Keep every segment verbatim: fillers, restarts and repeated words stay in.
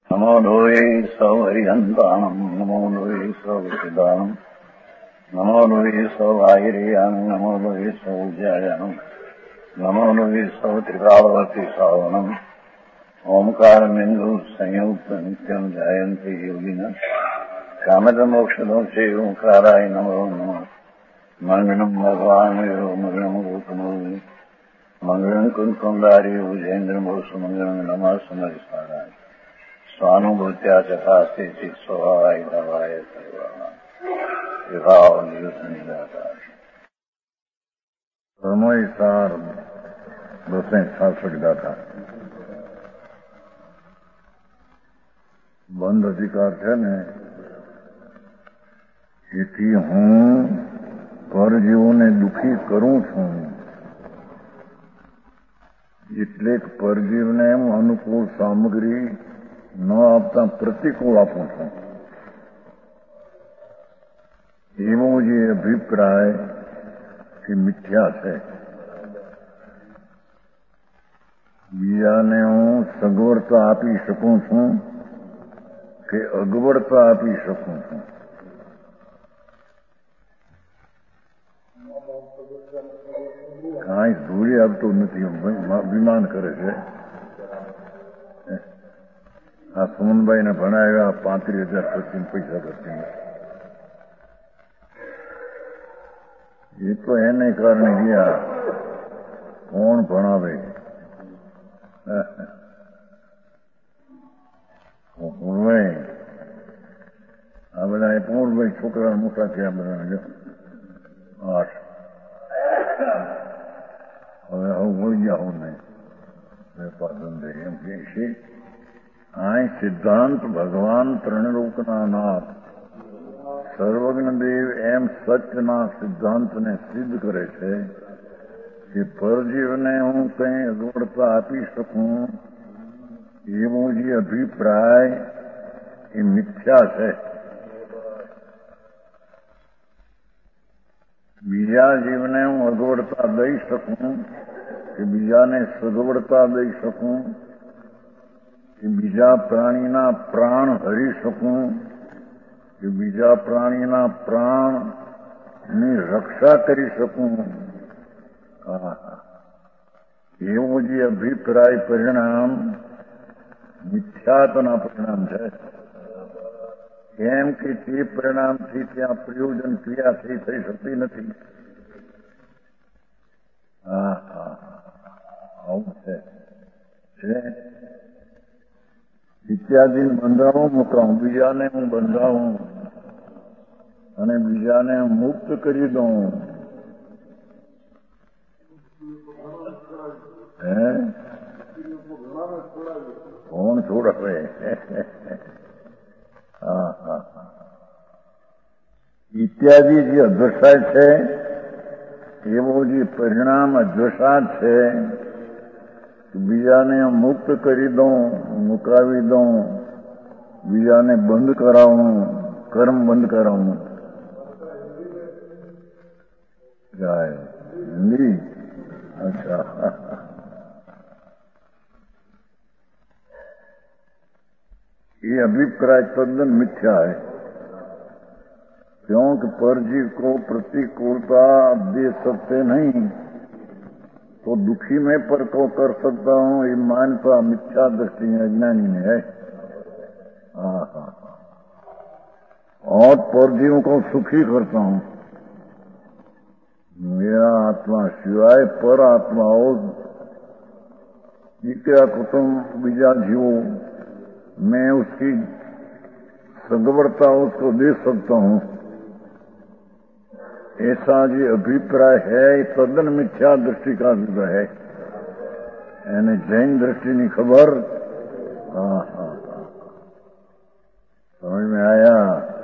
નમો લોહે સૌ હરિહંતાણમ નમો લોહે સૌ સિદ્ધાણમ નમો લોહે સૌ આયર્યાન નમો લોહે સૌ જયાનમ નમો લોહે સૌ ત્રિકાવતી સાવનમ ઓમકાર બિંદુ સંયુક્ત નિત્યમ જાયંતિ યોગિના કામદ મોક્ષદો છે ઓંકારાય નમો નમઃ મંગળમ ભગવાન મંગળમ ગૌતમો મંગળમ કુંકુંદારી ઉજેન્દ્ર મોક્ષ મંગળમ નમઃ સમરિસ્વારાય સ્વાનુભૂત્યા ચકાસ્તે ચિત સ્વભાવાય દવાય સર્વાના વિભાવ નિદાતા સમય સાર બસો છાસઠ ગાથા. બંધ અધિકાર છે ને એથી હું પરજીવોને દુઃખી કરું છું એટલે પરજીવને એમ અનુકૂળ સામગ્રી ન આપતા પ્રતિકૂળ આપું છું એવો જે અભિપ્રાય એ મિથ્યા છે. બીજાને હું સગવડતા આપી શકું છું કે અગવડતા આપી શકું છું. કાંઈ ધૂળી આપતું નથી, અભિમાન કરે છે. આ સુમનભાઈને ભણાવ્યા પાંત્રીસ હજાર પછી પૈસા કરતી એ તો એને કારણે ગયા. કોણ ભણાવે? પૂર્ણભાઈ આ બધા પૂર્ણભાઈ છોકરા મોટા થયા બધા આઠ. હવે હું મળી ગયા હું નહીં વેપાર ધંધે એમ કે છે. આ સિદ્ધાંત ભગવાન ત્રણલોકના નાથ સર્વજ્ઞદેવ એમ સત્યના સિદ્ધાંતને સિદ્ધ કરે છે કે પરજીવને હું કંઈ અગવડતા આપી શકું એવો જે અભિપ્રાય એ મિથ્યા છે. બીજા જીવને હું અગવડતા દઈ શકું કે બીજાને સગવડતા દઈ શકું કે બીજા પ્રાણીના પ્રાણ હરી શકું કે બીજા પ્રાણીના પ્રાણની રક્ષા કરી શકું એવું જે અભિપ્રાય પરિણામ મિથ્યાત્વના પરિણામ છે. કેમ કે તે પરિણામથી ત્યાં પ્રયોજન ક્રિયાથી થઈ શકતી નથી. હા હા આવું છે. ઇત્યાદિ બંધાવું મૂકાવું, બીજાને હું બંધાવું અને બીજાને મુક્ત કરી દઉં. હે કોણ છોડાવે? હા હા ઇત્યાદિ જે અધ્વસાય છે એવો જે પરિણામ અધ્વસાદ છે બીજાને મુક્ત કરી દઉં, મુકાવી દઉં, બીજાને બંધ કરાવું, કર્મ બંધ કરાવું. જાય હિન્દી? અચ્છા. ये अभिप्राय तद्दन मिथ्या है क्योंकि परजीव को प्रतिकूलता दे सकते नहीं तो दुखी मैं पर को कर सकता हूं ये मान्यता मिथ्या दृष्टि अज्ञानी में है. हाँ हाँ और परजीवों को सुखी करता हूं. मेरा आत्मा सिवाय पर आत्माओं जितना कुटुंब बीजा जीवो मैं उसकी सगवड़ता उसको दे सकता हूं ऐसा जो अभिप्राय है तद्दन मिथ्या दृष्टि का अभिप्राय है. यानी जैन दृष्टि नहीं खबर. हाँ हाँ हाँ समझ में आया?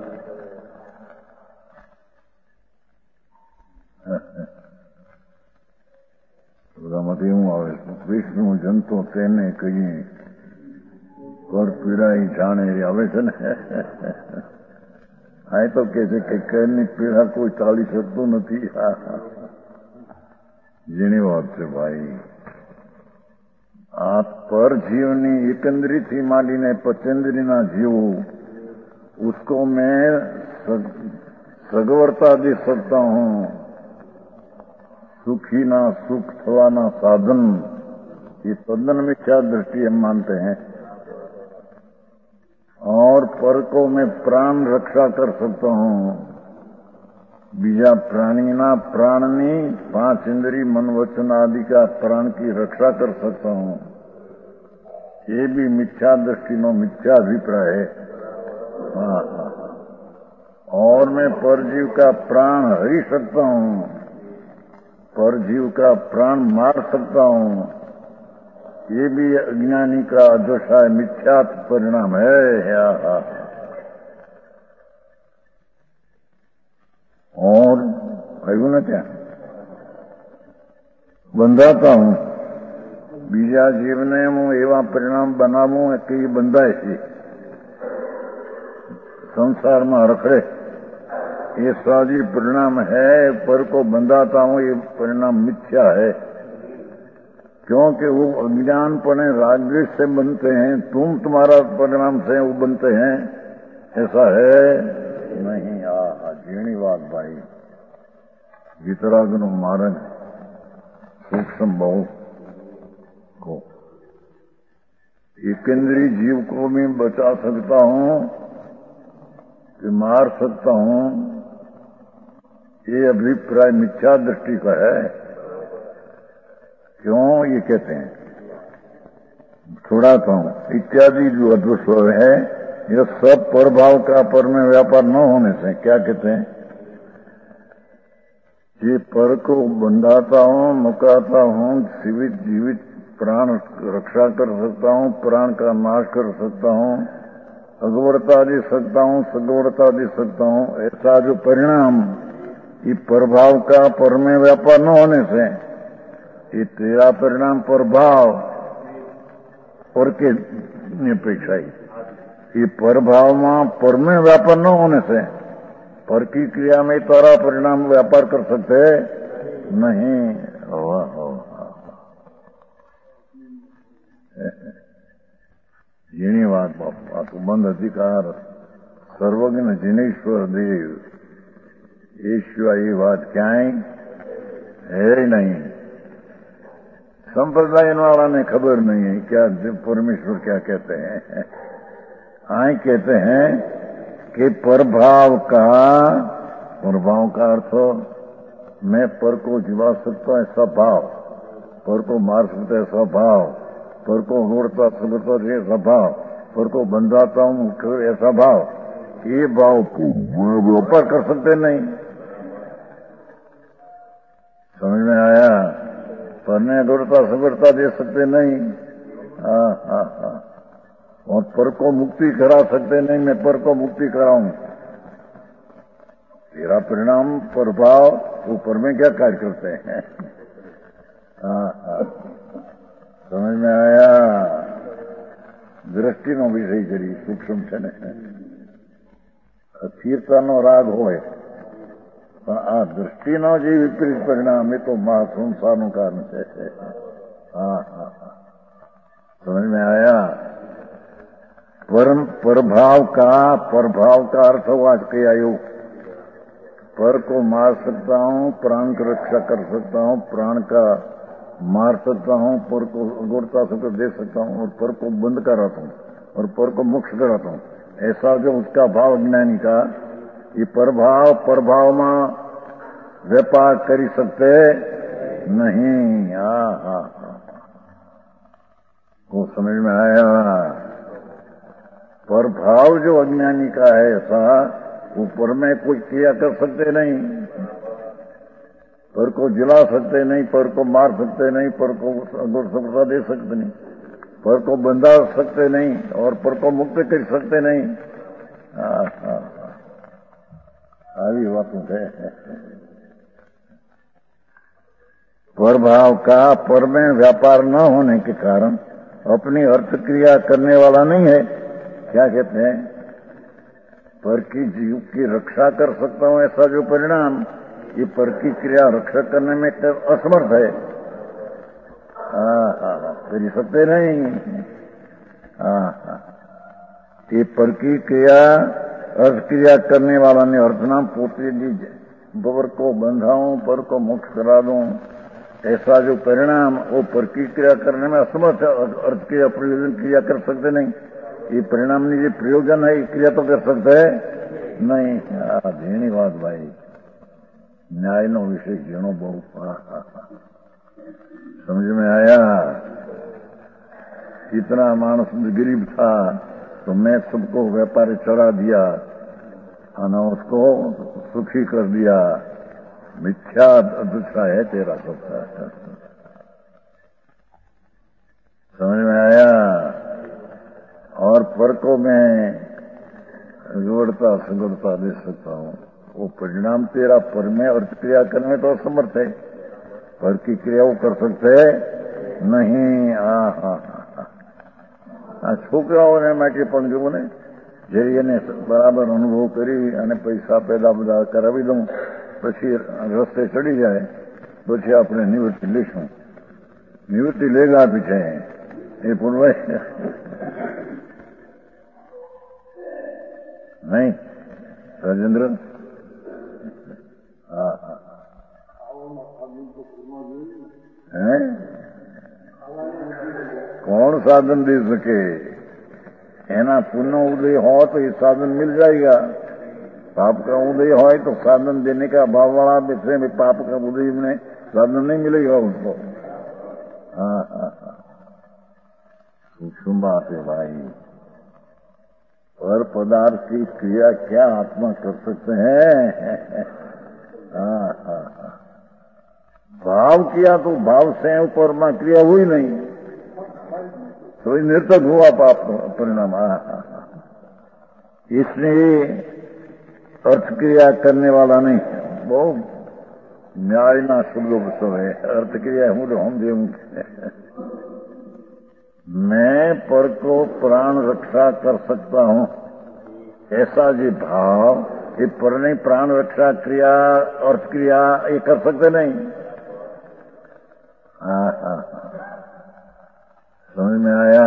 બધામાંથી એવું આવે વિષ્ણુ જંતુ તેને કહીએ કર પીડા જાણે આવે છે ને. આ તો કે છે કે કરની પીડા કોઈ ટાળી શકતું નથી. જેની વાત છે ભાઈ. આ પર જીવની એકંદરીથી માંડીને પચેન્દ્રીના જીવ उसको मैं સગવડતા દે सकता हूँ. सुखी ना सुख थवाना साधन, ये तद्दन मिथ्या दृष्टि हम मानते हैं. और पर को मैं प्राण रक्षा कर सकता हूँ. बीजा प्राणी ना प्राणनी पांच इंद्री मन वचन आदि का प्राण की रक्षा कर सकता हूँ. ये भी मिथ्या दृष्टि नो मिथ्या अभिप्राय है. हाँ हाँ. और मैं परजीव का प्राण हरी सकता हूँ, परजीव का प्राण मार सकता हूँ. ये भी अज्ञानी का अदशा मिथ्या परिणाम है. हाँ हाँ. और कहू न क्या બંધાતા હું બીજા જીવને હું એવા પરિણામ બનાવું કે એ બંધાય છે, संसारमा रखड़े. ये साजी परिणाम है. पर को बंधाता हूँ, ये परिणाम मिथ्या है. क्योंकि वो अज्ञानपने रागद्वेष से बनते हैं. तुम तुम्हारा परिणाम से वो बनते हैं, ऐसा है नहीं. आ जीणी बात भाई. वितराग नो मार्ग सूक्ष्म बहु को एकेंद्रीय जीव को मैं बचा सकता हूँ कि मार सकता हूँ, ये अभिप्राय मिथ्या दृष्टि का है. क्यों ये कहते हैं? छुड़ाता हूँ इत्यादि जो अद्वैत है, यह सब परभाव का पर में व्यापार न होने से क्या कहते हैं? ये पर को बंधाता हूँ, मुकाता हूँ, जीवित जीवित प्राण रक्षा कर सकता हूँ, प्राण का नाश कर सकता हूँ, अगवड़ता दे सकता हूँ, सगवड़ता दे सकता हूँ. ऐसा जो परिणाम ये प्रभाव का पर में व्यापार न होने से, ये तेरा परिणाम प्रभाव और के निरपेक्षा ये प्रभाव में पर में व्यापार न होने से पर की क्रिया में तारा परिणाम व्यापार कर सकते नहीं. જેની વાત બાપા તો બંધ અધિકાર સર્વજ્ઞ જિનેશ્વર દેવ એ સિવાય એ વાત ક્યાંય है नहीं. संप्रदाय वाला ने खबर नहीं है क्या परमेश्वर क्या कहते हैं. आए कहते हैं कि प्रभाव का प्रभाव का अर्थ मैं पर को जिवा सकता हूँ ऐसा भाव, पर को मार सकता है ऐसा भाव, पर को होड़ता सकता है ऐसा भाव, पर को बंधाता हूँ ऐसा भाव. ये भाव को व्यापार कर सकते नहीं. समझ में आया? परने गौरता सगड़ता दे सकते नहीं. हाँ हाँ हाँ. और पर को मुक्ति करा सकते नहीं. मैं पर को मुक्ति कराऊं. तेरा परिणाम प्रभाव ऊपर में क्या कार्य करते हैं? हाँ हाँ. समझ में आया? दृष्टि नो विषय करी सूक्ष्म છે ને. સ્થિરતાનો રાગ હોય પણ આ દૃષ્ટિનો જે વિપરીત પરિણામ એ તો મહા સંસારનું કારણ છે. हाँ हाँ हाँ. समझ में आया? परम प्रभाव का प्रभाव का अर्थ हुआ कि आयु पर को मार सकता हूँ, प्राण की रक्षा कर सकता हूँ, प्राण का मार सकता हूँ, पर को गोड़ता सकता दे सकता हूँ, और पर को बंद कराता हूँ और पर को मोक्ष कराता हूँ. ऐसा जो उसका भाव ज्ञानी का ये प्रभाव प्रभाव में व्यापार कर सकते नहीं. हाँ हाँ हाँ. वो समझ में आया? प्रभाव जो अज्ञानी का है ऐसा ऊपर में कोई क्रिया कर सकते नहीं. पर को जिला सकते नहीं, पर को मार सकते नहीं, पर को सफलता दे सकते नहीं, पर को बंधा सकते नहीं और पर को मुक्त कर सकते नहीं. हाँ हाँ हाँ. આવી વાતો છે. प्रभाव का पर में व्यापार न होने के कारण अपनी अर्थ क्रिया करने वाला नहीं है. क्या कहते हैं? पर की जीव की रक्षा कर सकता हूँ ऐसा जो परिणाम, ये पर की क्रिया रक्षा करने में असमर्थ है. हाँ हाँ हाँ. કરી सकते नहीं। हाँ हाँ, ये पर की क्रिया अर्थ क्रिया करने वाला ने अर्थ नाम पोते दीजिए, बर को बंधाऊं, पर को मोक्ष करा दूं, ऐसा जो परिणाम वो पर की क्रिया करने में असमर्थ है। अर्थ क्रिया प्रयोजन क्रिया कर सकते नहीं। ये परिणाम नहीं, ये प्रयोजन है, क्रिया तो कर सकते है नहीं। घणी बात भाई, न्याय नो विषय घणो बहुत समझ में आया। इतना मानस गरीब था तो मैं सबको व्यापारी चढ़ा दिया और उसको सुखी कर दिया। मिथ्या दूसरा है तेरा सबका। समझ में आया। और पर को मैं जोड़ता सुगड़ता दे सकता हूँ, वो परिणाम तेरा पर में अर्थ क्रिया करने में तो असमर्थ है। पर की क्रिया वो कर सकते है नहीं। हाँ हाँ हाँ, છોકરાઓને માટે પણ જુઓ ને, જઈ એને બરાબર અનુભવ કરી અને પૈસા પેદા બધા કરાવી દઉં, પછી રસ્તે ચડી જાય, પછી આપણે નિવૃત્તિ લઈશું. નિવૃત્તિ લેગા પીછે એ પૂર્વાય નહીં રાજેન્દ્ર. હા હા હે कौन साधन दे सके? एना पुण्य उदय हो तो ये साधन मिल जाएगा। पाप का उदय हो तो साधन देने का भाव वाला विषय में पाप का उदय में साधन नहीं मिलेगा उसको। हाँ हाँ हाँ, सूक्ष्म बात है भाई। पर पदार्थ की क्रिया क्या आत्मा कर सकते हैं? हाँ हाँ हाँ, भाव किया तो भाव से ऊपर में क्रिया हुई नहीं तो निरर्थक हुआ पाप परिणाम। इसलिए अर्थ क्रिया करने वाला नहीं, बहुत न्याय ना सुलभ सब है। अर्थ क्रिया हूं तो हम दे मैं पर को प्राण रक्षा कर सकता हूं, ऐसा जी भाव ये पर नहीं प्राण रक्षा क्रिया अर्थ क्रिया ये कर सकते नहीं। हाँ हाँ, समझ में आया।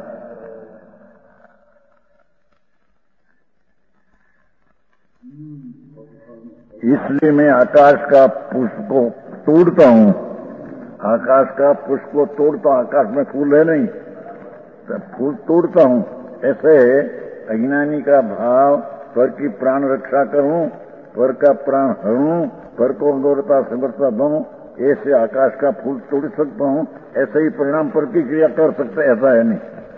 इसलिए मैं आकाश का पुष्प को तोड़ता हूं। आकाश का पुष्प को तोड़ता हूं, आकाश में फूल है नहीं तो फूल तोड़ता हूं। ऐसे अज्ञानी का भाव पर की प्राण रक्षा करूं, पर का प्राण हरूं, पर को दौड़ता समर्थता दूं, ऐसे आकाश का फूल तोड़ सकता हूं। ऐसे ही परिणाम पर की क्रिया कर सकते, ऐसा है नहीं।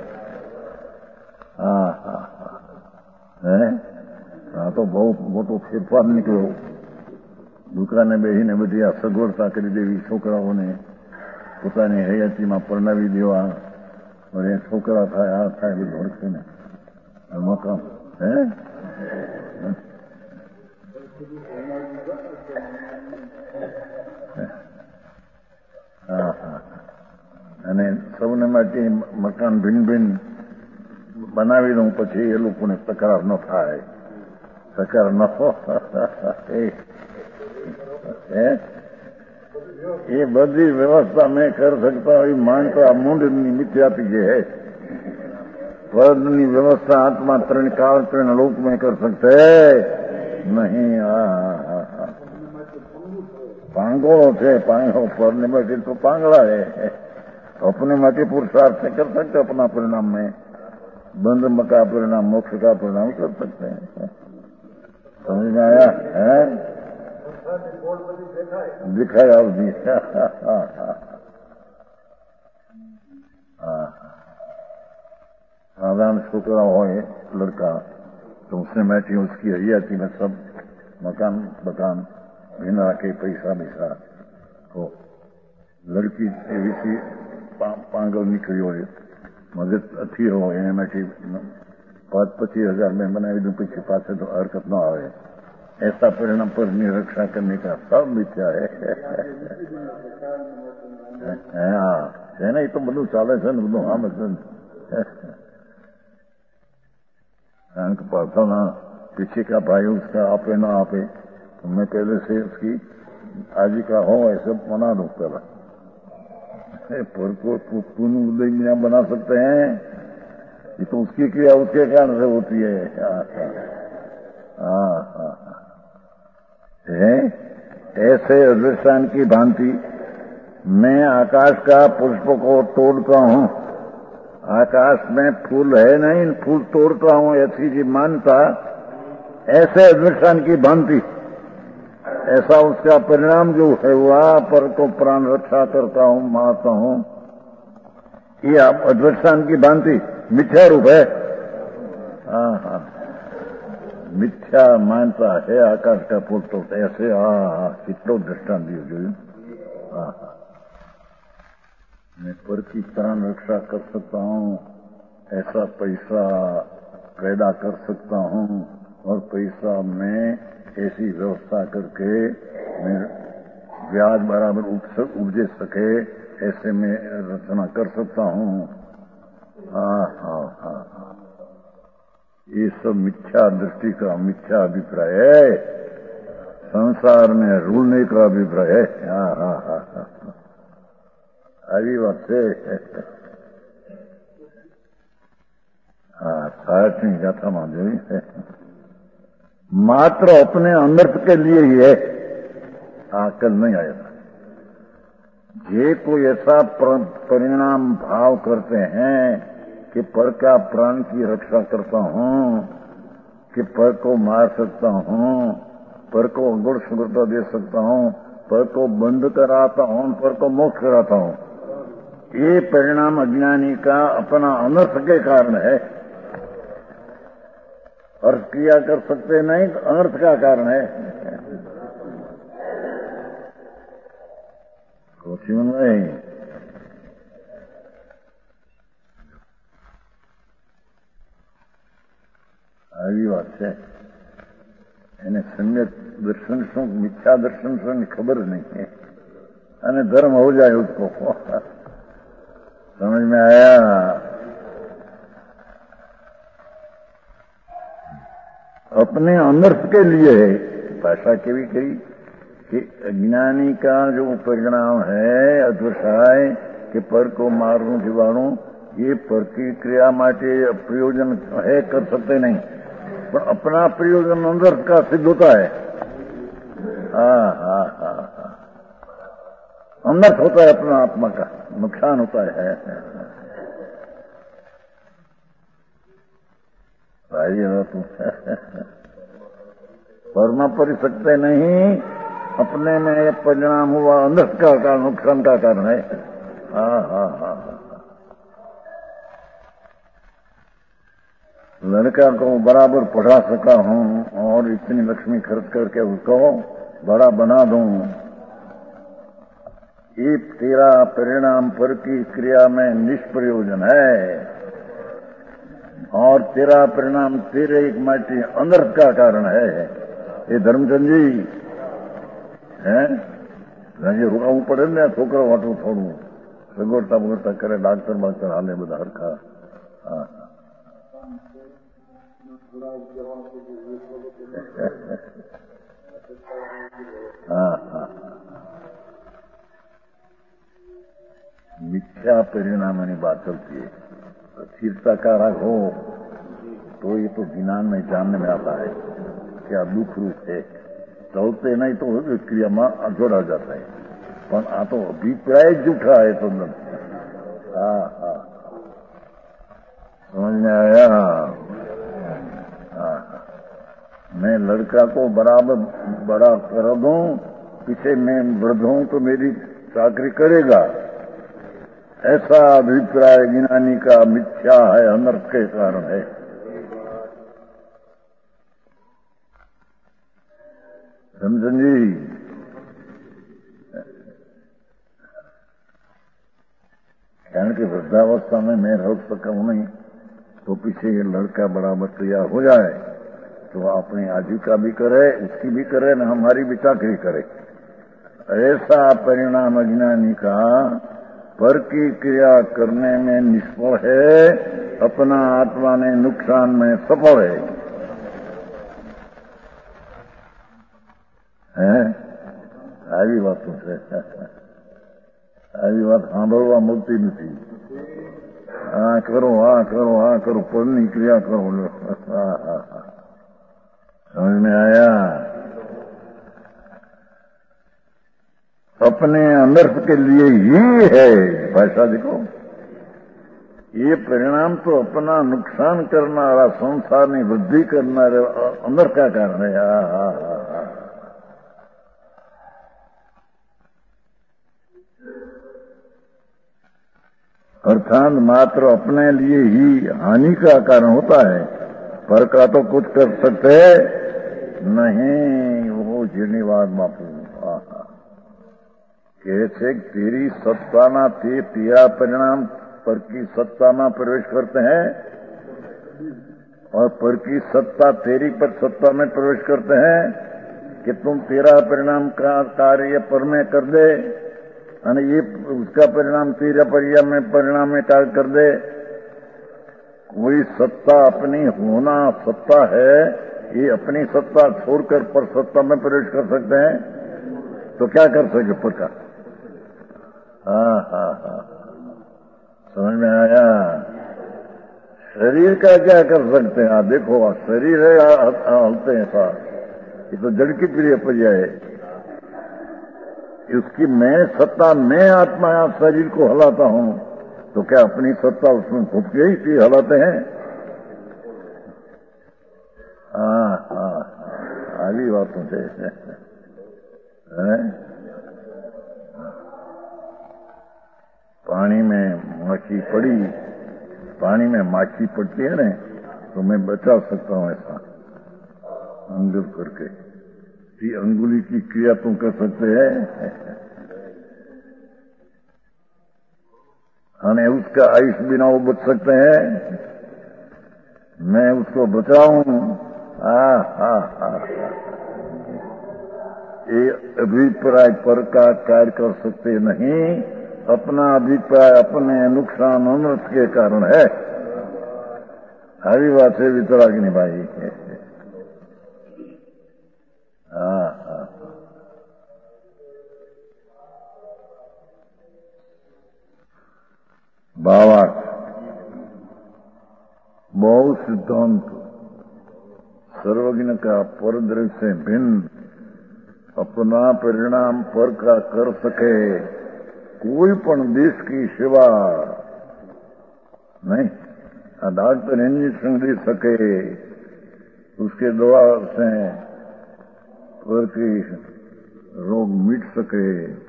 हाँ हाँ हाँ, है हाँ, तो बहुत મોટો ફેરફાર નીકળ્યો। દુકાને બેસીને બધી આ સગવડતા કરી દેવી, છોકરાઓને પોતાની હયાતીમાં પરણાવી દેવા, અને છોકરા થાય આ થાય બધું હરખે ને મકાન હે હા હા, અને સૌને માટે મકાન ભિન્ન ભિન્ન બનાવી દઉં, પછી એ લોકોને તકરાર ન થાય, તકરાર ન હોય। ये बड़ी व्यवस्था मैं कर सकता हूँ। मानता मूंड मिथ्यापी जे है, वर्णनी व्यवस्था आत्मा तरण काल तरण लोक में कर सकते नहीं। पांगोड़ो थे, पांगो पढ़ने में तो पांगड़ा है, अपने मत पुरुषार्थ से कर सकते, अपना परिणाम में बंध का परिणाम मोक्ष का परिणाम कर सकते हैं। समझ में आया है? दिखाया भी साधारण छोकरा हो लड़का तो उसने बैठी उसकी हरियाती में सब मकान मकान बिना के पैसा पैसा तो लड़की एवी पा, पांगल निकली हो मदद अच्छी हो एने पांच पच्चीस हजार में बनावी दूं, पीछे पासे तो हरकत न आवे। ऐसा परिणाम पर निरक्षा करने का सब मिथ्या है। हाँ है ना, ये तो બધું ચાલે છે ને બધું આમ જ કારણ કે प्रार्थना पीछे का भाई उसका आपे ना आपे तो मैं पहले से उसकी आजीविका हो ऐसे मना दूं पहला। पर को पुन उदय बिना बना सकते हैं? ये तो उसकी क्रिया उसके कारण से होती है। हाँ हाँ है ऐसे अधिष्ठान की भांति मैं आकाश का पुष्प को तोड़ता हूँ। आकाश में फूल है नहीं, फूल तोड़ता हूँ, ऐसी जी मानता ऐसे अधिष्ठान की भांति ऐसा उसका परिणाम जो है वह पर को प्राण रक्षा करता हूँ, मारता हूँ। ये आप अधिष्ठान की भांति मिथ्या रूप है। हाँ हाँ मिथ्या मानता है आकाश का फूल तो ऐसे। हाँ हाँ कितना दृष्टांत दियो जो। हाँ हाँ मैं पर की प्राण रक्षा कर सकता हूँ, ऐसा पैसा पैदा कर सकता हूँ और पैसा में ऐसी व्यवस्था करके मैं ब्याज बराबर उपजे सके ऐसे में रचना कर सकता हूँ। हाँ हाँ हाँ हाँ ये सब मिथ्या दृष्टि का मिथ्या अभिप्राय है, संसार में रूलने का अभिप्राय है। हाँ हाँ हाँ हाँ अभी बात से हाँ साठवीं गाथा मान जो मात्र अपने अनर्थ के लिए ही है, आकल नहीं आया था। ये कोई ऐसा परिणाम भाव करते हैं कि पर का प्राण की रक्षा करता हूँ, कि पर को मार सकता हूँ, पर को गुण सुगुरता दे सकता हूँ, पर को बंद कराता हूँ, पर को मोक्ष कराता हूँ। ये परिणाम अज्ञानी का अपना अनर्थ के कारण है। अर्थ क्रिया कर सकते नहीं तो अनर्थ का कारण है। कुछ नहीं આવી વાત છે એને सम्यक दर्शन શું मिथ्या दर्शन શું खबर नहीं है અને धर्म हो जाए उसको समझ में आया। अपने अनर्थ के लिए है भाषा के भी कही कि अज्ञानी का जो परिणाम है अद्वसाय कि पर को मारूं जीवाणु ये पर की क्रिया माटे प्रयोजन है कर सकते नहीं, पर अपना प्रयोजन अनर्थ का सिद्ध होता है। हाँ हाँ हाँ हाँ अनर्थ होता है, अपना आत्मा का नुकसान होता है। वर्मा परि सकते नहीं, अपने में ये परिणाम हुआ अनर्थ का कारण नुकसान का कारण है। हाँ हाँ हाँ लड़का को बराबर पढ़ा सका हूँ और इतनी लक्ष्मी खर्च करके उसको बड़ा बना दूं, ये तेरा परिणाम पर की क्रिया में निष्प्रयोजन है और तेरा परिणाम तेरे एक माटी अनर्थ का कारण है। ये धर्मचंद जी है रुकावू पड़े ने छोकरो वाटू थोड़ू सगोड़ता बगड़ता करे डॉक्टर बाक्टर हाले बधा हरखा। हाँ हाँ हाँ मिथ्या परिणाम बात चलती है। स्थिरता का राग हो तो ये तो ज्ञान में जानने में आता है क्या दुख रूप है, चलते नहीं तो क्रिया में जोड़ा जाता है, पर आ तो अभिप्राय जूठा है तो हाँ हाँ समझ में आया। हाँ मैं लड़का को बराबर बड़ा कर दूं, पीछे मैं बढ़ दूं तो मेरी चाकरी करेगा, ऐसा अभिप्राय ज्ञानी का मिथ्या है, अनर्थ के कारण है। समझन जी कारण की वृद्धावस्था में मैं रह सका नहीं तो पीछे ये लड़का बराबर तैयार हो जाए तो अपनी आजीविका भी करे, उसकी भी करे न हमारी भी चाकरी करे। ऐसा परिणाम अज्ञानी का पर की क्रिया करने में निष्फल है, अपना आत्मा ने नुकसान में सफल है, है? આવી વાતો છે। આવી વાત સાંભળવા મળતી નથી. આ કરો, આ કરો, આ કરો, પરની ક્રિયા કરો. समझ में आया? अपने अनर्थ के लिए ही है। भाषा देखो, ये परिणाम तो अपना नुकसान करनारा, संसार की वृद्धि करनारा अनर्थ का कारण है। हा हा हा हा अर्थात मात्र अपने लिए ही हानि का कारण होता है, पर का तो कुछ कर सकते नहीं। वो जीर्णिवाद बापू कहे छे तेरी सत्ताना ते तेरा परिणाम पर की सत्ता में प्रवेश करते हैं और पर की सत्ता तेरी पर सत्ता में प्रवेश करते हैं कि तुम तेरा परिणाम का कार्य पर में कर दे और ये उसका परिणाम तेरा परिया में परिणाम में कार्य कर दे। कोई सत्ता अपनी होना सत्ता है, ये अपनी सत्ता छोड़कर पर सत्ता में प्रवेश कर सकते हैं तो क्या कर सके पर का? हाँ हाँ हाँ समझ में आया? शरीर का क्या कर सकते हैं? आप देखो, शरीर है हलते हैं साथ, ये तो जड़ की प्रिय पर्याय है। उसकी मैं सत्ता, मैं आत्मा शरीर को हलाता हूं तो क्या अपनी सत्ता उसमें घुस गई थी हलाते हैं? हाँ हाँ आली बातों से पानी में माछी पड़ी, पानी में माछी पड़ती है ना तो मैं बचा सकता हूं ऐसा अंगुल करके। ये अंगुली की क्रिया तुम कर सकते हैं हमें उसका आयुष बिना वो बच सकते हैं, मैं उसको बचाऊं। हा हा हा ये अभिप्राय पर का कार्य कर सकते नहीं, अपना अभिप्राय अपने नुकसान अनर्थ के कारण है। हरी बात है वितराग्नि भाई। हाँ हाँ बाबा बहु सिद्धांत सर्वज्ञ का परदृश्य से भिन्न अपना परिणाम पर का कर सके कोई पण देश की सेवा नहीं। डॉक्टर इंजेक्शन दे सके उसके द्वारा से पर की रोग मिट सके,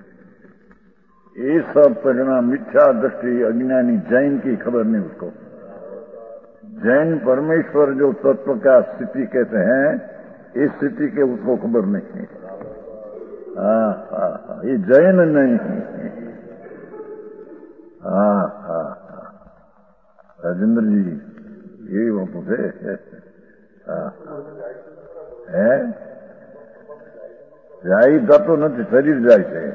ये सब परिणाम मिथ्या दृष्टि अज्ञानी जैन की खबर नहीं उसको। जैन परमेश्वर जो तत्व का स्थिति कहते हैं इस स्थिति के उसको खबर नहीं है। हाँ हाँ हाँ ये जैन नहीं। हाँ हाँ हाँ राजेंद्र जी यही वो पूछे है જાય જતો નથી, શરીર જાય છે.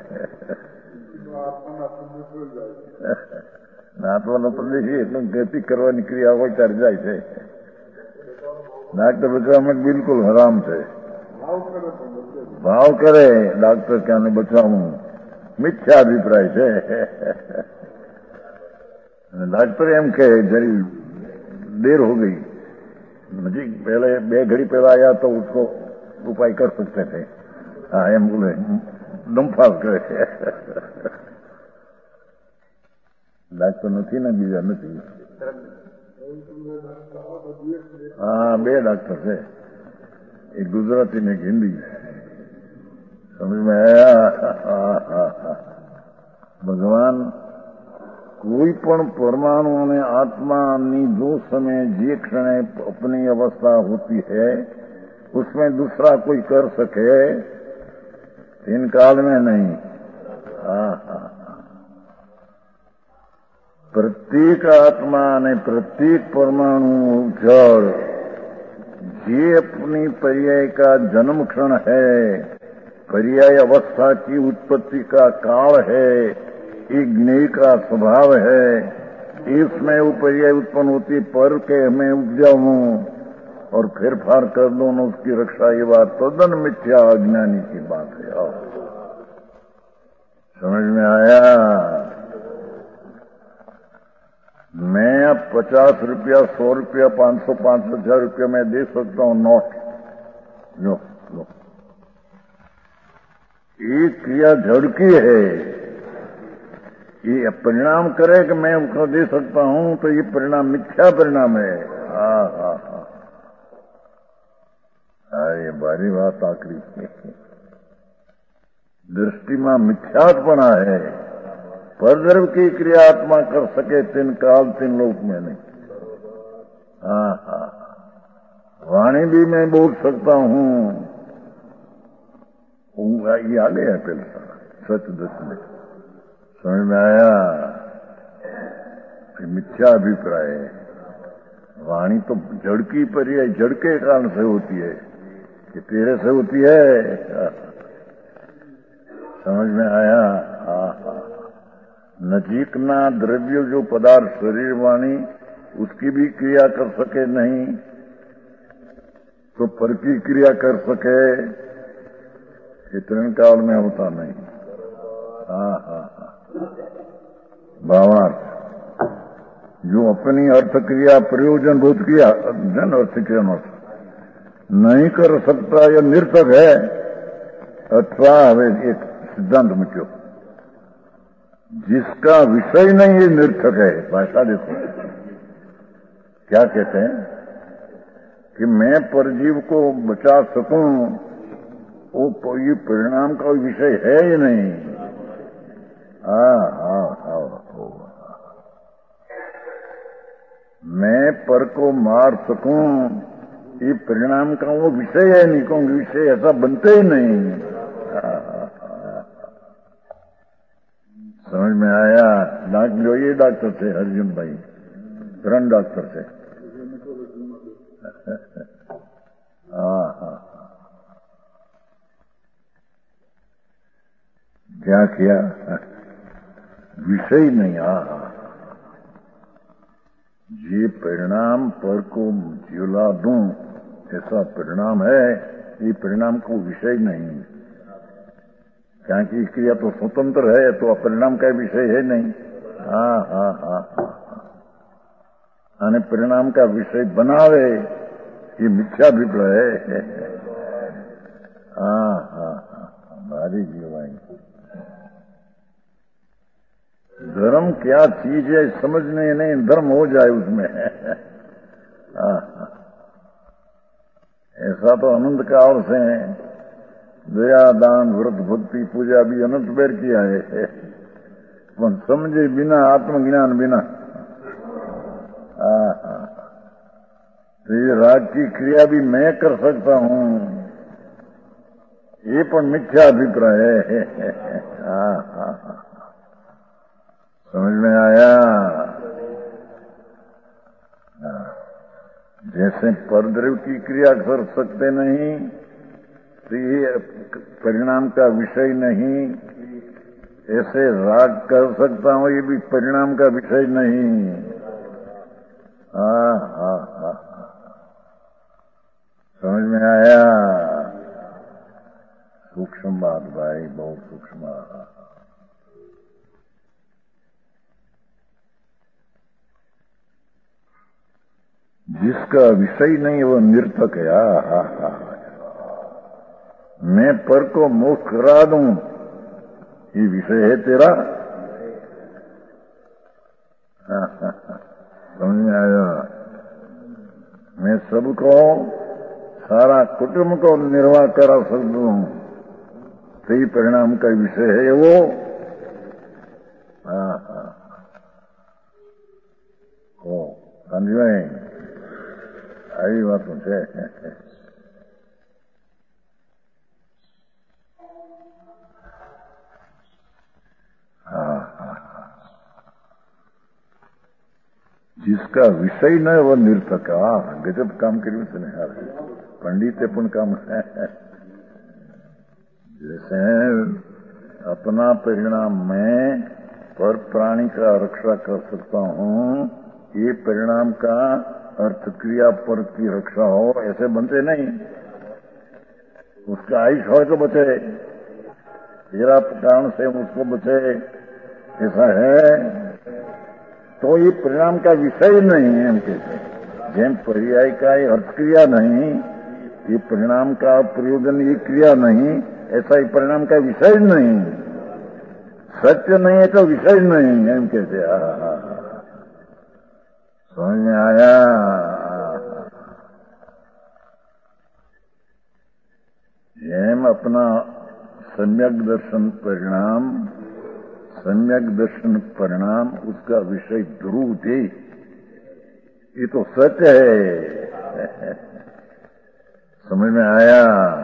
નાતવાનો પ્રદેશ એટલે ગતિ કરવાની ક્રિયા હોય ત્યારે જાય છે. ડાક્ટર બચવામાં બિલકુલ હરામ છે. ભાવ કરે ડાક્ટર કે આને બચાવવું મિથ્યા અભિપ્રાય છે. डॉक्टर एम के जरी देर हो गई, नजीक पहले बे घड़ी पहला आया तो उसको उपाय कर सकते थे. हाँ एम बोले डम्फास करे. डॉक्टर नहीं ना बीजा नहीं. हाँ बे डॉक्टर है, एक गुजराती ने एक हिंदी. समझ में आया. भगवान कोई पण परमाणु ने आत्मा जो समय जे क्षण अपनी अवस्था होती है उसमें दूसरा कोई कर सके इन काल में नहीं. प्रत्येक आत्मा ने प्रत्येक परमाणु जड़ जे अपनी पर्याय का जन्म क्षण है, पर्याय अवस्था की उत्पत्ति का काल है, एक ज्ञेय का स्वभाव है, इसमें वो पर्याय उत्पन्न होती पर के मैं उपजाऊं और फिर फार कर दो न उसकी रक्षा, ये बात तदन मिथ्या अज्ञानी की बात है. समझ में आया? मैं अब पचास रुपया, सौ रुपया, पांच सौ, पांच हजार रुपया मैं दे सकता हूं, नोट लो लो। ये क्रिया जड़ की है। ये परिणाम करे कि मैं उसको दे सकता हूं, तो ये परिणाम मिथ्या परिणाम है। हा हा हा अरे बारी बात आखिरी दृष्टि में मिथ्यात्पना है। परद्रव की क्रिया आत्मा कर सके तीन काल तीन लोक में नहीं। हाँ हाँ वाणी भी मैं बोल सकता हूँ। ये आ गया पहले सारा सच दस में समझ में आया। मिथ्या अभिप्राय है। वाणी तो जड़ की पर है, जड़ के कारण से होती है कि तेरे से होती है। समझ में आया? हाँ हाँ नजीकना द्रव्य जो पदार्थ शरीर वाणी उसकी भी क्रिया कर सके नहीं तो पर की क्रिया कर सके, इतने काल में होता नहीं। हाँ हाँ हाँ भावार्थ जो अपनी अर्थ क्रिया प्रयोजन भूत क्रिया जन अर्थ के नहीं कर सकता यह निर्थक है अथवा एक सिद्धांत में क्यों जिसका विषय नहीं ये निर्थक है। भाषा देखो क्या कहते हैं कि मैं परजीव को बचा सकूं, वो ये परिणाम का विषय है ही नहीं। हाँ हाँ हाँ मैं पर को मार सकूं ये परिणाम का वो विषय है नहीं, क्योंकि विषय ऐसा बनते ही नहीं। हाँ, समझ में आया? डॉक्टर जो ये डॉक्टर थे अर्जुन भाई, रन डॉक्टर थे। हाँ हाँ क्या किया? विषय नहीं। हाँ ये परिणाम पर को जिला दूं ऐसा परिणाम है, ये परिणाम को विषय नहीं। क्योंकि क्रिया तो स्वतंत्र है, तो परिणाम का विषय है नहीं। हाँ हाँ हाँ हाँ परिणाम का विषय बनावे ये मिथ्या अभिप्राय है। हाँ हाँ हाँ भारी जीवाई धर्म क्या चीज है समझने नहीं, धर्म हो जाए उसमें। हाँ ऐसा तो अनंत काल से दया दान व्रत भक्ति पूजा भी अनंत बेर किया है, पर समझे बिना आत्मज्ञान बिना। हाँ हाँ तो ये राग की क्रिया भी मैं कर सकता हूँ, ये पर मिथ्या अभिप्राय है। हाँ हाँ हाँ समझ में आया? जैसे परद्रव्य की क्रिया कर सकते नहीं तो ये परिणाम का विषय नहीं, ऐसे राग कर सकता हूं ये भी परिणाम का विषय नहीं। हाँ हाँ हाँ समझ में आया? सूक्ष्म बात भाई, बहुत सूक्ष्म बात। जिसका विषय नहीं वो निर्थक है। हा हा हा मैं पर को मोक्ष करा दूं ये विषय है तेरा। समझ में आया? मैं सबको सारा कुटुंब को निर्वाह करा सकता हूं तो ये परिणाम का विषय है वो। हाँ हाँ ओ समझ आई बात है। हाँ हाँ जिसका विषय न वो निर्थक। हाँ गजब काम करी उसने यार, पंडित अपन काम है। जैसे अपना परिणाम में पर प्राणी का रक्षा कर सकता हूँ, ये परिणाम का अर्थ क्रिया पर की रक्षा हो ऐसे बनते नहीं। उसका आयुष हो तो बचे। तेरा कारण से उसको बचे, ऐसा है तो ये परिणाम का विषय नहीं है। हम कहते हैं जैन पर्याय का ये अर्थ क्रिया नहीं, ये परिणाम का प्रयोजन ये क्रिया नहीं, ऐसा ही परिणाम का विषय नहीं। सत्य नहीं है तो विषय नहीं है। हम कहते समझ में आया? एम अपना सम्यक दर्शन परिणाम, सम्यक दर्शन परिणाम उसका विषय ध्रुव थे, ये तो सत्य है। समझ में आया?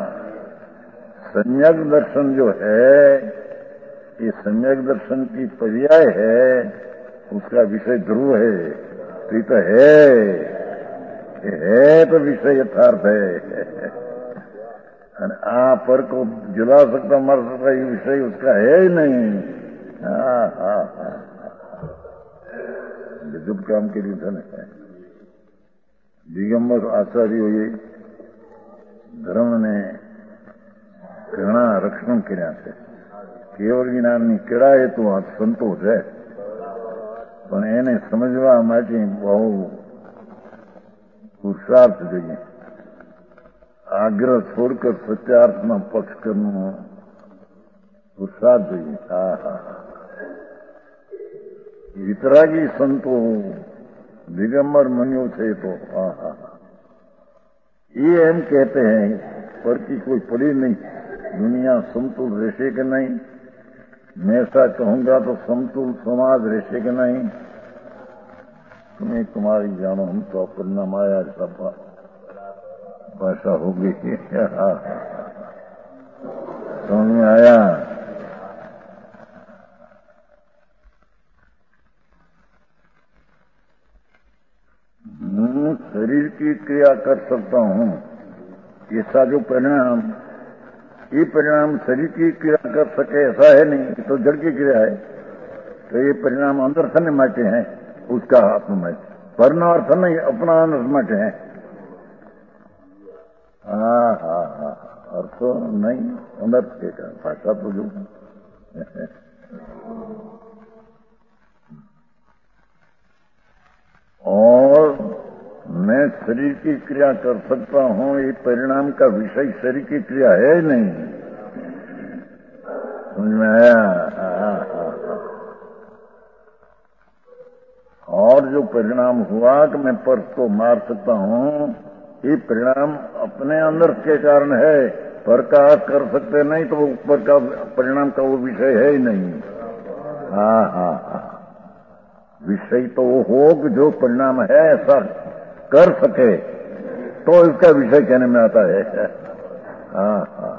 सम्यक दर्शन जो है ये सम्यक दर्शन की पर्याय है, उसका विषय ध्रुव है। तो ये तो है, ये है तो विषय यथार्थ है। आ पर को जला सकता मर सकता ये विषय उसका है ही नहीं। हाँ हाँ हाँ विद्युत काम के लिए धन है। दिगंबर आचार्य हुए धर्म ने घणा रक्षण કર્યા છે। કેવળ જ્ઞાનની કેળા હેતુ આ સંતોષ છે, પણ એને સમજવા માટે બહુ પુરુષાર્થ જોઈએ। आग्रह छोड़कर सत्यार्थમાં पक्ष करनो पुरुषार्थ જોઈએ। હા હા वितरागी संतो दिगंबर मन्यो છે तो હા હા ये एम कहते हैं पर की कोई पड़ी नहीं, दुनिया समतुल रहसे कि नहीं। मैं ऐसा कहूंगा तो समतुल समाज रहसे कि नहीं। तुम्हें तुम्हारी जानो, हम तो अपना माया सब भाषा हो गई। समझ में आया? मैं शरीर की क्रिया कर सकता हूँ, ऐसा जो परिणाम, ये परिणाम शरीर की क्रिया कर सके ऐसा है नहीं, ये तो जड़ की क्रिया है। तो ये परिणाम अंदर थने माटे हैं, उसका आत्मा में परना अर्थ नहीं, अपना अनर्थ माटे है। हाँ हाँ हाँ अर्थ नहीं, अनर्थ के कारण भाषा तो जो और मैं शरीर की क्रिया कर सकता हूँ, ये परिणाम का विषय शरीर की क्रिया है नहीं। समझ में आया? और जो परिणाम हुआ कि मैं पर्स को मार सकता हूँ, ये परिणाम अपने अंदर के कारण है, पर का कर सकते नहीं तो ऊपर का परिणाम का वो विषय है ही नहीं। हाँ हाँ हाँ विषय तो वो हो कि जो परिणाम है ऐसा कर सके तो इसका विषय कहने में आता है। हाँ हाँ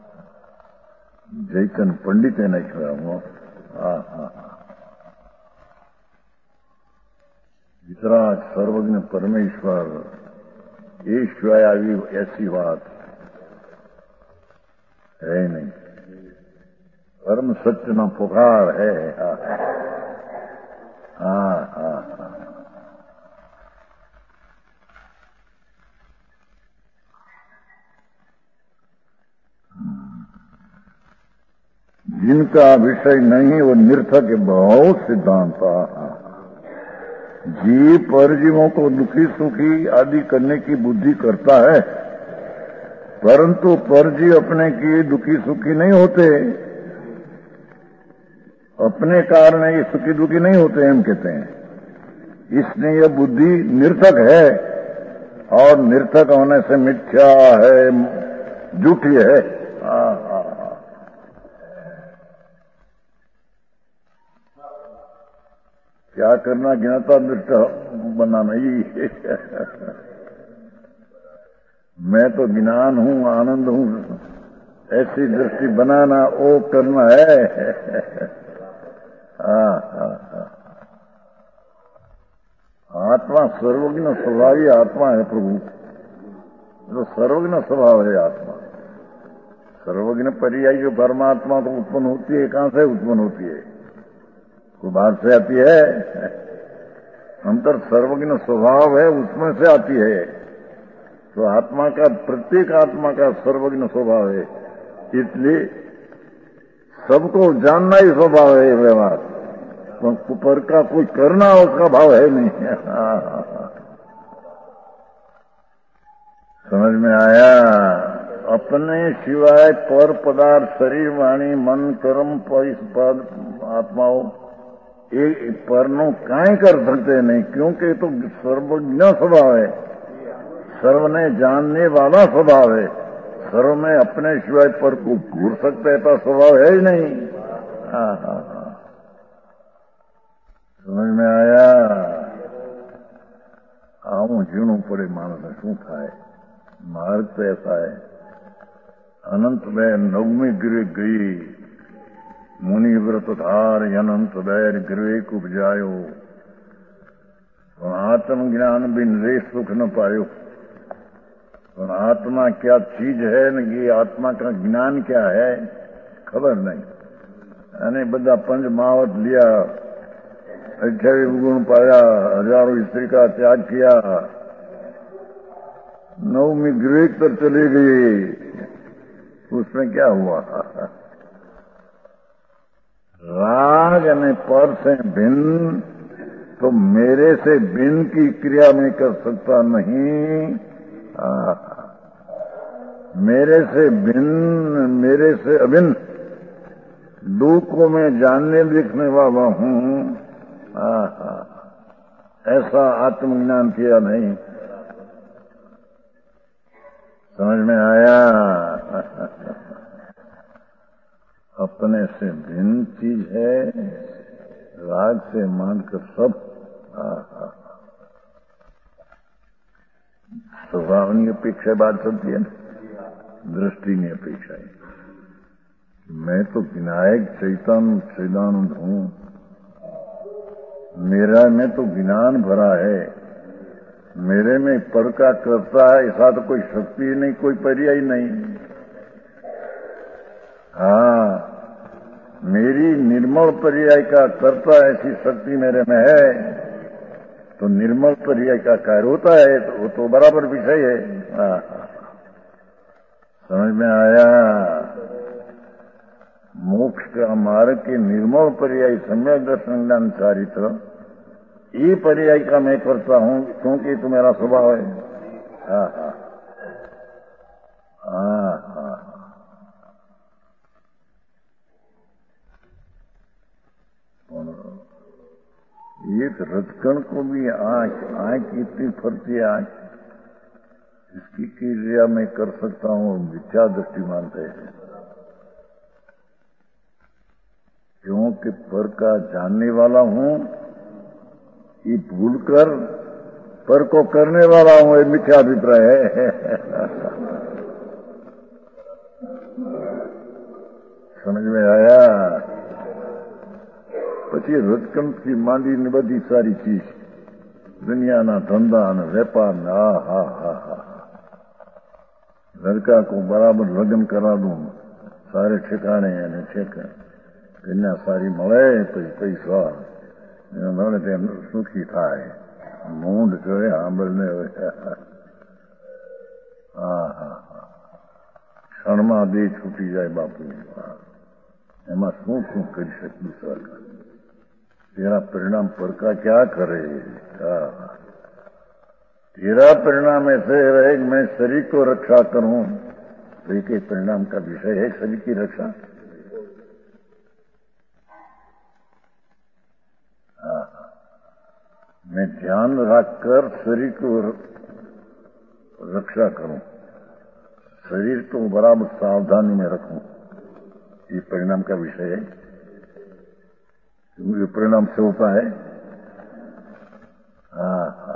जयकन पंडित है नहीं छोड़ा। हाँ हाँ वितराग सर्वज्ञ परमेश्वर ईश्वर आई ऐसी बात है नहीं, परम सत्य न पुकार है। हाँ हाँ हाँ हाँ जिनका विषय नहीं वो निर्थक है। बहुत सिद्धांत जीव परजीवों को दुखी सुखी आदि करने की बुद्धि करता है, परंतु परजीव अपने की दुखी सुखी नहीं होते, अपने कारण ये सुखी दुखी नहीं होते हम कहते हैं। इसलिए यह बुद्धि निर्थक है और निर्थक होने से मिथ्या है, झूठी है। हाँ हाँ क्या करना, ज्ञाता दृष्टा बनाना ही। मैं तो ज्ञान हूँ, आनंद हूँ, ऐसी दृष्टि बनाना वो करना है। हाँ हाँ हाँ आत्मा सर्वज्ञ स्वभावी आत्मा है प्रभु, तो सर्वज्ञ स्वभाव है आत्मा। सर्वज्ञ पर्याय जो परमात्मा तो उत्पन्न होती है, कहाँ से उत्पन्न होती है? कोई बाहर से आती है? अंतर सर्वज्ञ स्वभाव है, उसमें से आती है। तो आत्मा का, प्रत्येक आत्मा का सर्वज्ञ स्वभाव है। इसलिए सबको जानना ही स्वभाव है व्यवहार, पर का कोई करना उसका भाव है नहीं। समझ में आया? अपने सिवाय पर पदार्थ शरीर वाणी मन कर्म पद आत्माओं एक परनो काई कर सकते नहीं, क्योंकि तो सर्वज्ञ स्वभाव है, सर्वने जानने वाला स्वभाव है। सर्व में अपने सिवाय पर को घूर सकता है तो स्वभाव है ही नहीं। हाँ हाँ हाँ, समझ में आया? आऊं जीणू पड़े मानस शू थाय, मार्ग तो ऐसा है। अनंत में नवमी गृह गई, मुनि व्रत धार अनंत बैर गृह उपजायो, आत्मज्ञान बिन रे सुख न पायो। और आत्मा क्या चीज है न, ये आत्मा का ज्ञान क्या है खबर नहीं। यानी बदा पंच महावत लिया, अठावी गुण पाया, हजारों स्त्री का त्याग किया, नवमी गृह पर चली गई, उसमें क्या हुआ? राग यानी पर से भिन्न तो मेरे से भिन्न की क्रिया में कर सकता नहीं। आ, मेरे से भिन्न, मेरे से अभिन्न दो को मैं जानने देखने वाला हूं। ऐसा आत्मज्ञान किया नहीं। समझ में आया? अपने से भिन्न चीज है, राग से मानकर सब स्वभाव नहीं अपेक्षा बात चलती है, दृष्टि नहीं अपेक्षा है। मैं तो विनायक चैतन्य सैदानंद हूं, मेरा में तो ज्ञान भरा है, मेरे में पर का करता है ऐसा तो कोई शक्ति नहीं, कोई पर्याय नहीं। हाँ, मेरी निर्मल पर्याय का करता ऐसी शक्ति मेरे में है, तो निर्मल पर्याय का कार्य होता है, तो वो तो बराबर विषय है। हाँ, समझ में आया? मोक्ष का मार्ग के निर्मल पर्याय सम्यक दर्शन ज्ञान चारित्र, ये पर्याय का मैं करता हूं क्योंकि तो मेरा स्वभाव है। हाँ हाँ हाँ हाँ, ये रजकण को भी आंख आंख इतनी फरती आंख, इसकी क्रिया मैं कर सकता हूं, मिथ्या दृष्टि मानते हैं, क्योंकि पर का जानने वाला हूं, ये भूलकर पर को करने वाला हूं, ये मिथ्या अभिप्राय है। समझ में आया? પછી રજકણથી માંડીને બધી સારી ચીજ, દુનિયાના ધંધા અને વેપારના આ હા હા હા, लड़का को बराबर लग्न करा दूं, सारे ठिकाने અને ठेका કન્યા સારી મળે પછી પૈસા મળે તે સુખી થાય, મૂંડ જોડે સાંભળને હા હા હા, ક્ષણમાં દેહ છૂટી જાય બાપુ, એમાં શું શું કરી શકું સરકાર? तेरा परिणाम पर का क्या करे? तेरा परिणाम ऐसे रहे कि मैं शरीर को रक्षा करूं, तो एक एक परिणाम का विषय है शरीर की रक्षा। मैं ध्यान रखकर शरीर को रक्षा करूं, शरीर को बराबर सावधानी में रखूं, ये परिणाम का विषय है। ये परिणाम से होता है। हाँ हाँ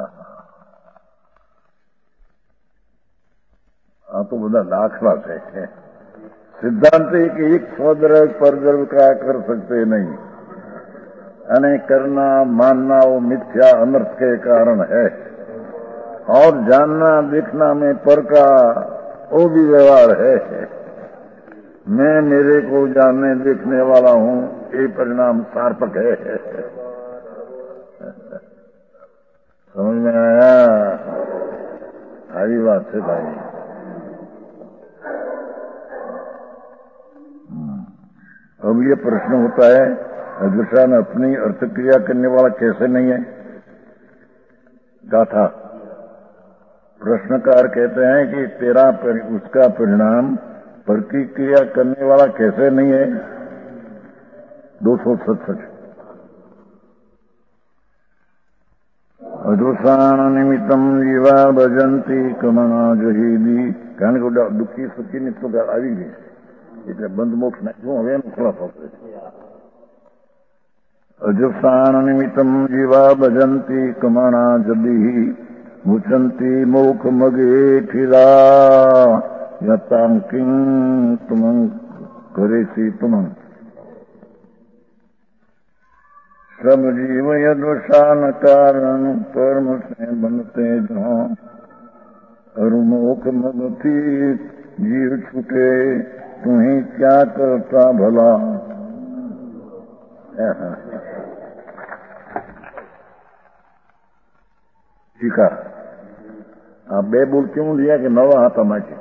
हाँ, तो બધા દાખલા છે, સિદ્ધાંત એક એક સ્વદ્રવ પરદ્રવ का कर सकते नहीं, अने करना मानना वो मिथ्या अनर्थ के कारण है, और जानना देखना में पर का वो भी व्यवहार है। मैं मेरे को जानने देखने वाला हूं, ये परिणाम सार्थक है। समझ में आया? सारी बात है भाई। अब ये प्रश्न होता है, अदृश्यान अपनी अर्थ क्रिया करने वाला कैसे नहीं है? गाथा प्रश्नकार कहते हैं कि तेरा पर, उसका परिणाम प्रतिक्रिया करने वाला कैसे नहीं है? दो सौ सतसठ अदृशान निमित्तम जीवा भजंती कमना जहीदी કારણ કે દુઃખી સુખીની તો આવી ગઈ એટલે બંધ મોક્ષ નાખ્યું. હવે એનો ખુલાસો કરે છે. અજસાન નિમિત્તમ જીવા ભજંતી કમના જદી મુચંતી મોખ મગે ઠીલા યતામ કિં તુમં કરેસી તુમં सब जीव यदवशान कारण कर्म से बनते जहाँ अरुमोख मगती जीव छूटे तुम्हें क्या करता भला. ठीक है. आप बे बोल क्यों लिया कि नवा हाथा माचे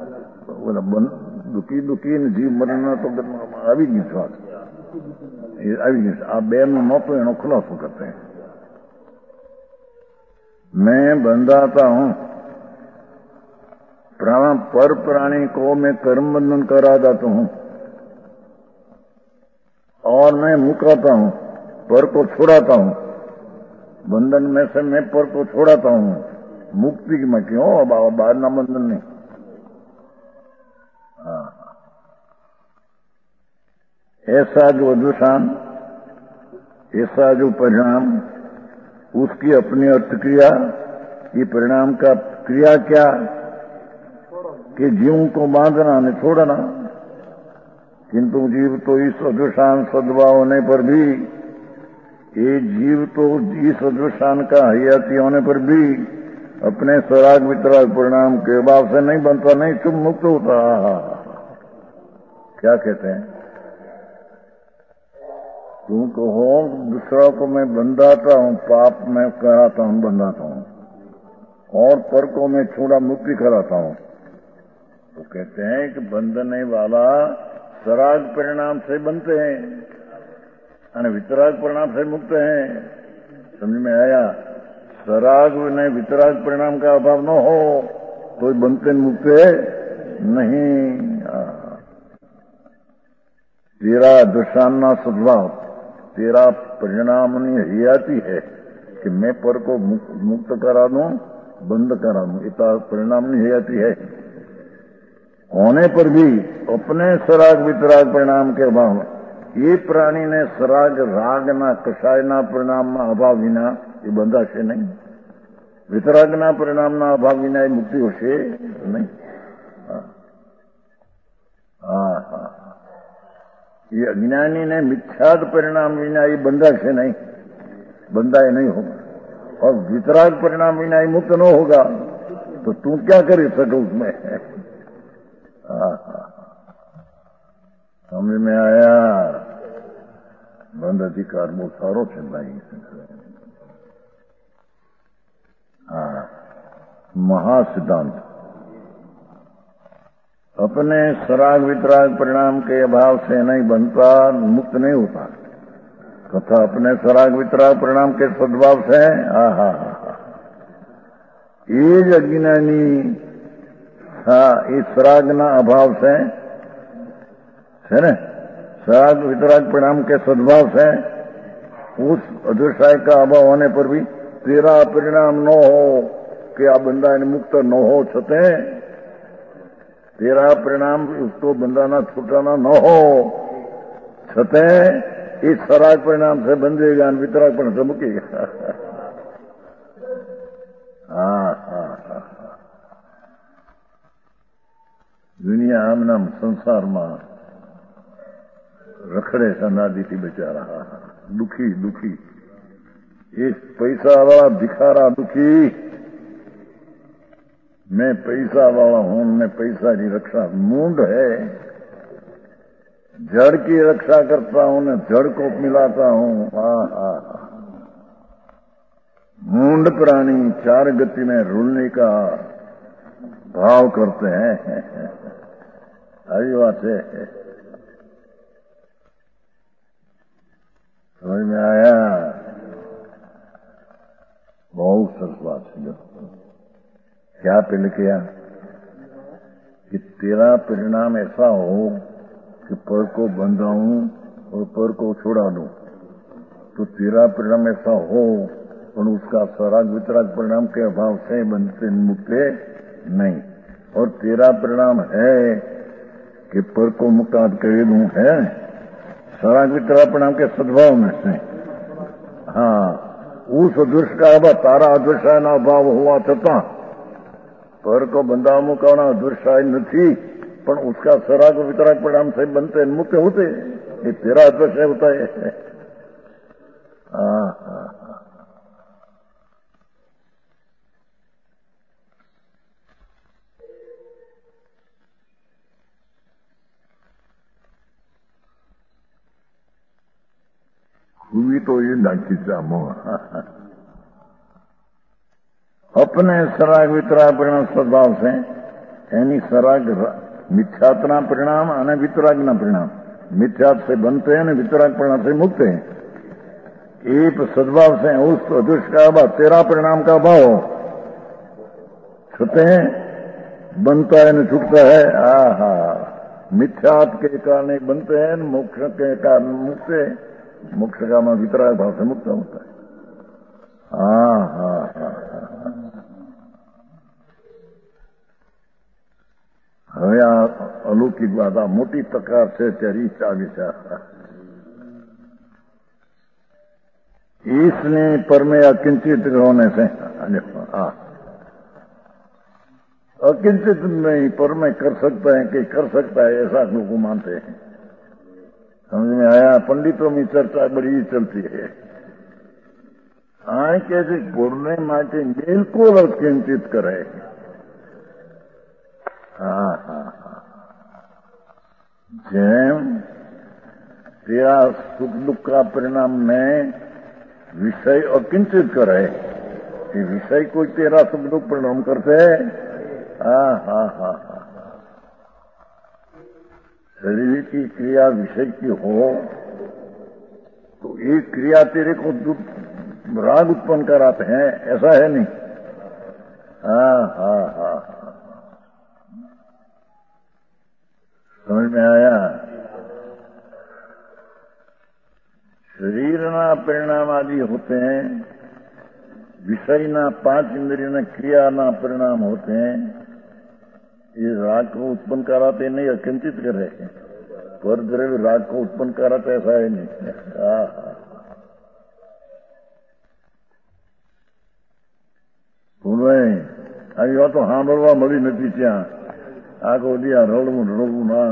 दुखी दुखी ने जीव मरना तो આવી ગયું સ્વાદ આવી ગયું. આ બે નો નહોતો એનો ખુલાસો કરते हैं. मैं बंधाता हूं प्राण पर प्राणी को मैं कर्म बंधन करा देता हूं और मैं मुकाता हूं, पर को छोड़ाता हूं. बंधन में से मैं पर को छोड़ाता हूं. मुक्ति में क्यों? बाहर ना बंधन नहीं. हाँ, ऐसा जो अदृशान, ऐसा जो परिणाम, उसकी अपनी अर्थ क्रिया, ये परिणाम का क्रिया क्या कि जीवों को बांधना नहीं छोड़ना. किंतु जीव तो इस अदृशान सद्भाव होने पर भी, ये जीव तो इस अदृशान का हयाती होने पर भी अपने स्वराग वितराग परिणाम के भाव से नहीं बनता, नहीं चुप मुक्त होता. क्या कहते हैं? तुम कहो दूसरा को मैं बंधाता हूं, पाप मैं कराता हूं, बंधाता हूं, और पर को मैं छोड़ा मुक्ति कराता हूं. तो कहते हैं कि बंधने वाला सराग परिणाम से बनते हैं और वितराग परिणाम से मुक्त हैं. समझ में आया? सराग ने वितराग परिणाम का अभाव न हो तो बनते मुक्त नहीं. तेरा दृशाना सद्भाव, तेरा परिणाम हयाती है कि मैं पर को मुक्त करा दूं, बंद करा दूं. इतना परिणाम नहीं हयाती है होने पर भी अपने सराग वितराग परिणाम के अभाव, ये प्राणी ने सराग रागना कषायना परिणामना अभाव विना ये બંધાશે નહીં. વિતરાગના પરિણામના અભાવ વિના એ મુક્તિ હશે નહીં. હા હા ये अज्ञानी ने मिथ्याद परिणाम विना ये બંધાશે नहीं, बंधाए नहीं होगा. और वितराग परिणाम विना ये मुक्त न होगा. तो तू क्या कर सके उसमें? समझ में आया? बंध अधिकार बहुत सारो है भाई. हाँ, महासिद्धांत अपने सराग वितराग परिणाम के अभाव से नहीं बनता, मुक्त नहीं होता, तथा अपने सराग वितराग परिणाम के सद्भाव से आहा ये ज अज्ञानी इस सरागना अभाव से है न, सराग वितराग परिणाम के सद्भाव से उस अदृश्य का अभाव होने पर भी तेरा परिणाम न हो कि आ बंदा मुक्त न हो छते तेरा परिणाम उसको बंधाना छुटाना न हो छते इस सराग परिणाम से बंधेगा, वितराग परिणाम से मुकेगा. हाँ हाँ हाँ दुनिया आमना संसार में रखड़े सनादी थी बेचारा, दुखी दुखी. एक पैसा वाला भिखारा दुखी, मैं पैसा वाला हूं, मैं पैसा की रक्षा, मूंड है, जड़ की रक्षा करता हूं, मैं जड़ को मिलाता हूं. हाँ मूंड प्राणी चार गति में रुलने का भाव करते हैं. આવી વાત છે. समझ में आया? बहुत सरस बात है। क्या पहले किया कि तेरा परिणाम ऐसा हो कि पर को बंधाऊं और पर को छोड़ा दूं, तो तेरा परिणाम ऐसा हो पर उसका स्वराग वितराग परिणाम के अभाव से बनते मुक्ते नहीं। और तेरा परिणाम है कि पर को मुक्ताद कर दूं, है स्वराग वितराग परिणाम के सद्भाव में से। हाँ, उस अदृश्य का अभाव तारा अदृश्य ना अभाव हुआ छता पर को बंधा मुकाना अदृश्य नहीं, पर उसका स्वराग वितराग परिणाम से बनते मुक्त होते। ये तेरा अदृश्य होता है। हाँ हाँ हुई तो ये डाकी चामो अपने सराग वितराग परिणाम स्वभाव से, यानी सराग मिथ्यात्ना परिणाम और वितरागना परिणाम, मिथ्यात से बनते हैं, वितराग परिणाम से मुक्त है। एक सद्भाव से उस अदृश्य का अभाव, तेरा परिणाम का अभाव छूते हैं, बनता है न छूटता है। आहा, मिथ्यात के कारण बनते हैं, मोक्ष के कारण मुक्त है, मोक्ष का मैं वितराग भाव से मुक्त होता है। हाँ हाँ हाँ હવે આ અલૌકિક વાત આ મોટી તકરાર છે ત્યારે ઈચ્છા વિચાર इसने पर में अकिंचित होने से अकिंचित नहीं पर में कर सकता है कि कर सकता है, ऐसा लोग मानते हैं। समझ में आया? पंडितों में चर्चा बड़ी चलती है। आए कैसे बोलने माटे बिल्कुल अकिंचित करे। हाँ हाँ हाँ, जेम तेरा सुख दुख का परिणाम में विषय अकिंचित करे, कि विषय कोई तेरा सुख दुख परिणाम करते है। हाँ हाँ हाँ हाँ, शरीर की क्रिया विषय की हो तो एक क्रिया तेरे को राग उत्पन्न कराते हैं, ऐसा है नहीं। हाँ हाँ हाँ, समझ में आया? शरीर ना परिणाम आदि होते हैं, विषय ना पांच इंद्रिय ना क्रिया ना परिणाम होते हैं। ये राग को उत्पन्न कराते नहीं, अकिंचित करे, पर द्रव्य राग को उत्पन्न कराते ऐसा है नहीं। बोले अभी तो સાંભળવા મળી નથી ત્યાં આખો દિયા રડવું રડવું ના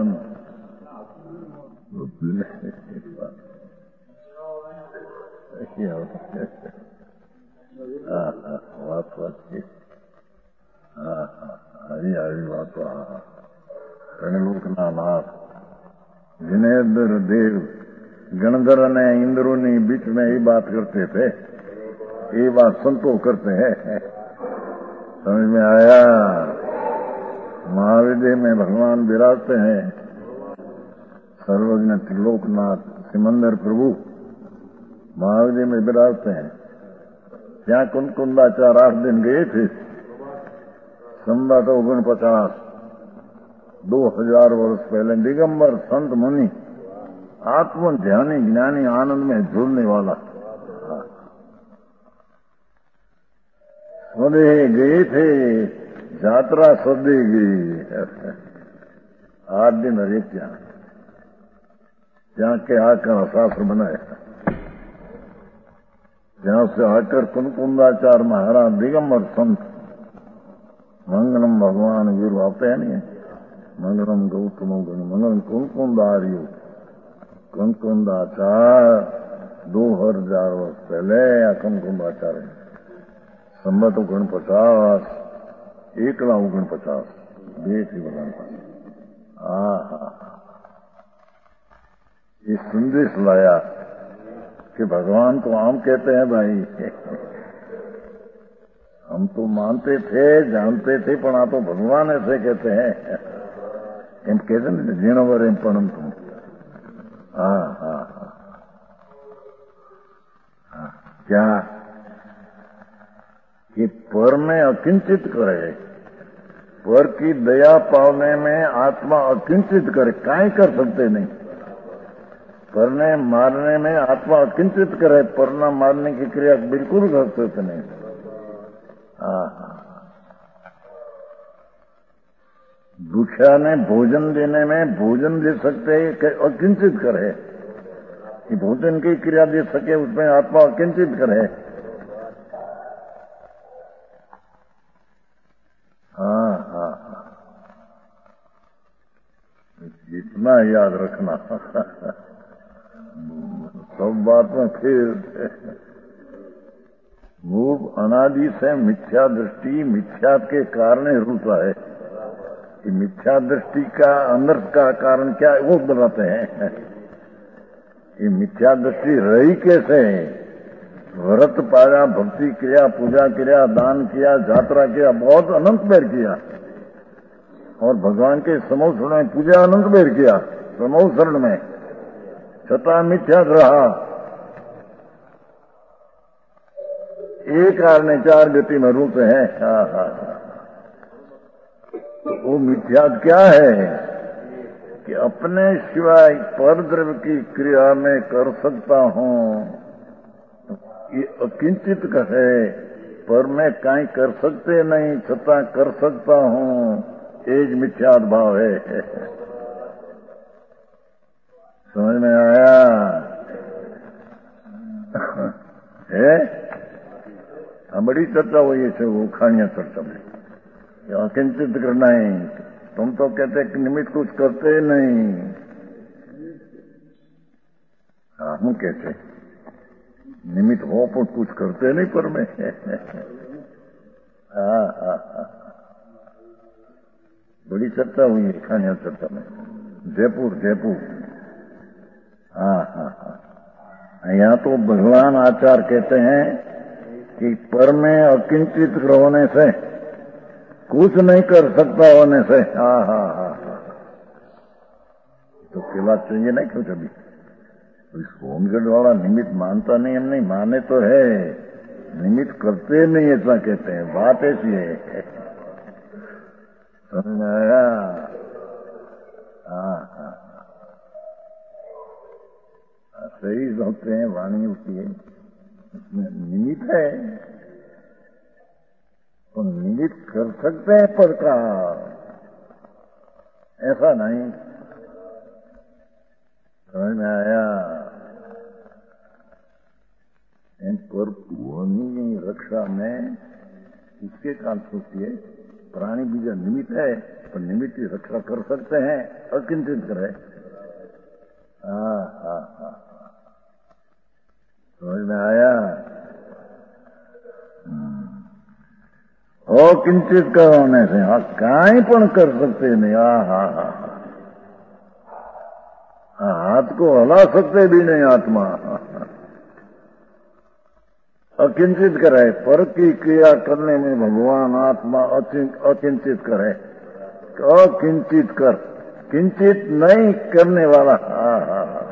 વાત વાત છે। હા હા, આવી આવી વાતો ગણલોકના નાથ વિનેન્દ્ર દેવ गणधर ने इंद्रों ने बीच में ये बात करते थे, ये बात संतो करते हैं। समझ में आया? महाविद्य में भगवान विराजते हैं, सर्वज्ञ त्रिलोकनाथ सिमंदर प्रभु महाविद्य में विराजते हैं। ત્યાં कुंकुंदाचार आठ दिन गए थे, संवत ओगन पचास दो हजार वर्ष पहले दिगंबर संत मुनि आत्म ध्यानी ज्ञानी आनंद में झूलने वाला स्वदेह गए थे, यात्रा स्वदेह गई। आठ दिन हरे क्या जहाँ के आकर शास्त्र बनाए, जहाँ से आकर कुंकुंदाचार महाराज दिगंबर संत मंगलम भगवान गुरु आते हैं नहीं, मंगलम गौतम मंगलम कुंकुंदारियो कुंकुंदाचार दो हजार वर्ष पहले या कुंकुंदाचार्य संबत ओगण पचास एकला ओगण पचास બે થી ભગવાન હા હા, ये संदेश लाया कि भगवान तो आम कहते हैं भाई, हम तो मानते थे जानते थे पर आ तो भगवान ऐसे कहते हैं, एम कहते ना जीणवर एम पण तुम। हाँ हाँ हाँ, क्या कि पर में अकिंचित करे, पर की दया पावने में आत्मा अकिंचित करे, काई कर सकते नहीं। परने मारने में आत्मा अकिंचित करे, परना मारने की क्रिया बिल्कुल कर सकते नहीं। हाँ, भूखा ने भोजन देने में भोजन दे सकते हैं, अकिंचित करे कि भोजन की क्रिया दे सके, उसमें आत्मा अकिंचित करे। हाँ हाँ हाँ, इतना याद रखना। सब बात में फिर मूल अनादि से मिथ्या दृष्टि मिथ्या के कारण रूपा है कि मिथ्या दृष्टि का अनर्थ का कारण क्या है वो बताते हैं। ये मिथ्या दृष्टि रही कैसे? व्रत पाया, भक्ति किया, पूजा किया, दान किया, यात्रा किया, बहुत अनंत बेर किया, और भगवान के समूह शरण में पूजा अनंत बेर किया, समूह शरण में, छठा मिथ्या रहा। एक कारण चार गति में रूप है। हाँ हाँ, वो मिथ्या क्या है कि अपने सिवाय पर द्रव्य की क्रिया में कर सकता हूँ, ये अकिंचित कहे, पर मैं काई कर सकते नहीं, छता कर सकता हूँ, एक मिथ्या भाव है। समझ में आया है? बड़ी चर्चा हुई है वो खानिया चर्चा में, अकिंचित करना है। तुम तो कहते कि निमित्त कुछ करते नहीं। हाँ, हम कहते निमित्त हो पर कुछ करते नहीं, पर मैं हाँ हाँ हाँ, बड़ी चर्चा हुई है खानिया चर्चा में, जयपुर जयपुर। हाँ हाँ हाँ, यहाँ तो भगवान आचार्य कहते हैं कि पर में अकिंचित होने से, कुछ नहीं कर सकता होने से। हाँ हाँ हाँ हाँ, तो केला चाहिए नहीं क्यों? कभी होमगढ़ वाला निमित्त मानता नहीं, हम नहीं माने तो है, निमित्त करते नहीं, ऐसा कहते हैं। बात ऐसी है, समझ में आया? हाँ हाँ, सही होते हैं, वाणी होती है, उसमें निमित्त है, तो निमित्त कर सकते हैं पर का, ऐसा नहीं। समझ में आया? पर भूमि रक्षा में इसके कारण सोचिए, प्राणी बीजा निमित्त है, पर निमित्त की रक्षा कर सकते हैं, अकिंचित करे। हाँ हाँ हाँ, समझ में आया? हो किंचित करने से हाँ काई पण कर सकते नहीं। हाँ हाँ हाँ, हाथ को हला सकते भी नहीं आत्मा, अकिंचित करे। पर की क्रिया करने में भगवान आत्मा अकिंचित करे, अकिंचित कर, किंचित नहीं करने वाला। हाँ हाँ हाँ,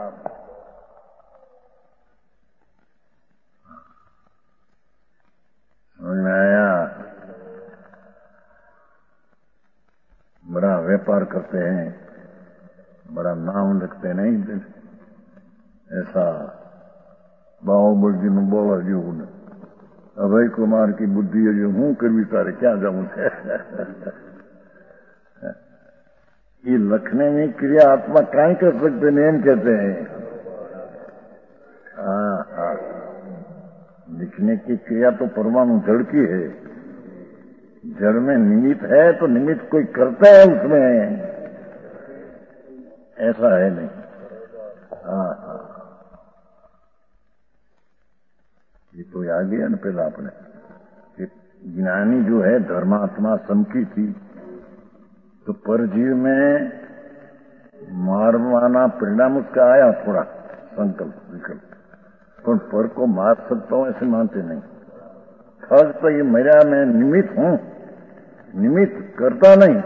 समझ में आया? बड़ा व्यापार करते हैं, बड़ा नाम रखते नहीं, ऐसा बाहुबली में बोला जो अभय कुमार की बुद्धि है जो हूं कर भी तारे क्या जाऊं। ये लखने में क्रिया आत्मा काई कर सकते नियम कहते हैं। हाँ हाँ, लिखने की क्रिया तो परमाणु जड़ की है, जड़ में निमित्त है तो निमित्त कोई करता है उसमें, ऐसा है नहीं। हाँ हाँ, ये तो याद गया ना पहला आपने, ज्ञानी जो है धर्मात्मा समकी थी, तो परजीव में मारवाना परिणाम उसका आया, थोड़ा संकल्प विकल्प, तो पर को मार सकता हूं ऐसे मानते नहीं। फर्ज तो ये मेरा मैं निमित्त हूं, निमित्त करता नहीं।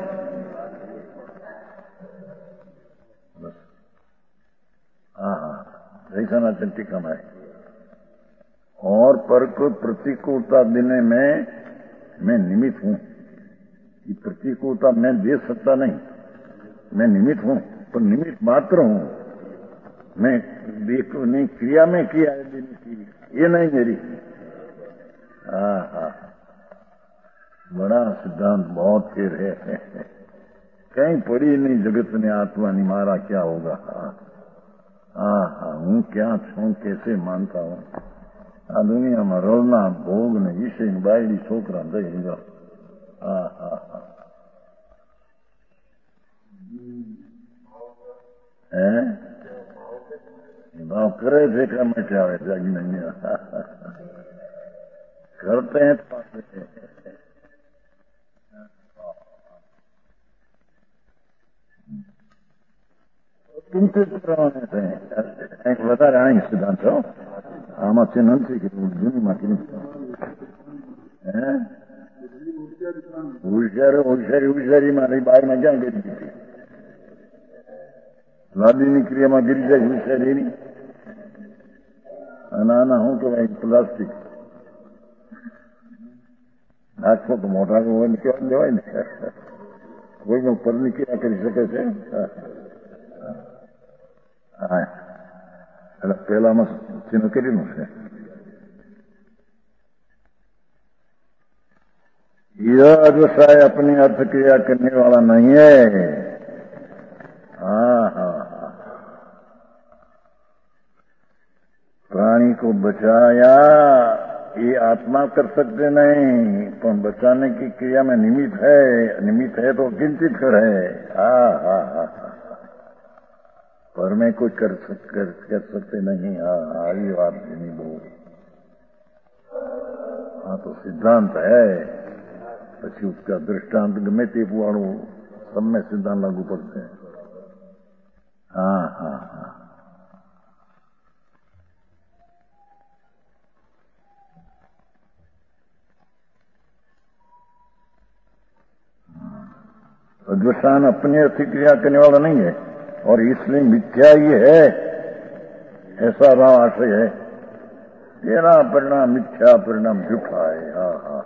हाँ हाँ, ऐसा ना टीका में और पर को प्रतिकूलता देने में मैं निमित्त हूं। ये प्रतिकूलता मैं दे सकता नहीं, मैं निमित्त हूं, तो निमित्त मात्र हूं। मैं देख नहीं, क्रिया में किया है देने की, ये नहीं मेरी। हाँ हाँ, बड़ा सिद्धांत बहुत फिर है। कहीं पड़ी नहीं जगत ने आत्मा नहीं, मारा क्या होगा। हाँ हाँ, हूँ क्या छू कैसे मानता हूँ। आ दुनिया में रोलना भोग ने विषय बायडी छोकरा दई जाओ। हाँ हाँ हाँ, है भाव करे थे क्या मैं क्या जागी नहीं करते हैं तो किंचित प्रमाणे से વધારે આઈ સિદ્ધાંતો આમાં છે નથી કે જૂનીમાં કે હે હોશિયાર હોશિયારી હોશિયારીમાં રહી બહારમાં ક્યાં ગઈ હતી? લાદીની ક્રિયામાં ગીરી જાય હોશિયારીની. અને આના શું કહેવાય પ્લાસ્ટિક નાખો તો મોટા હોય ને કેવા દેવાય ને કોઈને ઉપરની ક્રિયા કરી શકે છે. હા, એટલે પહેલામાં ચિહ્ન કરેલું છે. यह व्यवसाय अपनी अर्थ क्रिया करने वाला नहीं है. हाँ हाँ हाँ, प्राणी को बचाया ये आत्मा कर सकते नहीं, पर बचाने की क्रिया में निमित्त है. निमित्त है तो किंचित कर है. हाँ हाँ हाँ, पर मैं कुछ कर सक कर, कर सकते नहीं. हाँ, ये बात नहीं बोल. हाँ, तो सिद्धांत है, પછી उसका दृष्टांत गमे તે પુવાણું सब में सिद्धांत लागू पड़ते हैं. हाँ हाँ हाँ, अद्वैतान अपनी अर्थ क्रिया करने वाला नहीं है और इसलिए मिथ्या ही है, ऐसा राम आशय है. तेरा परिणाम मिथ्या परिणाम झूठा है. हाँ हाँ,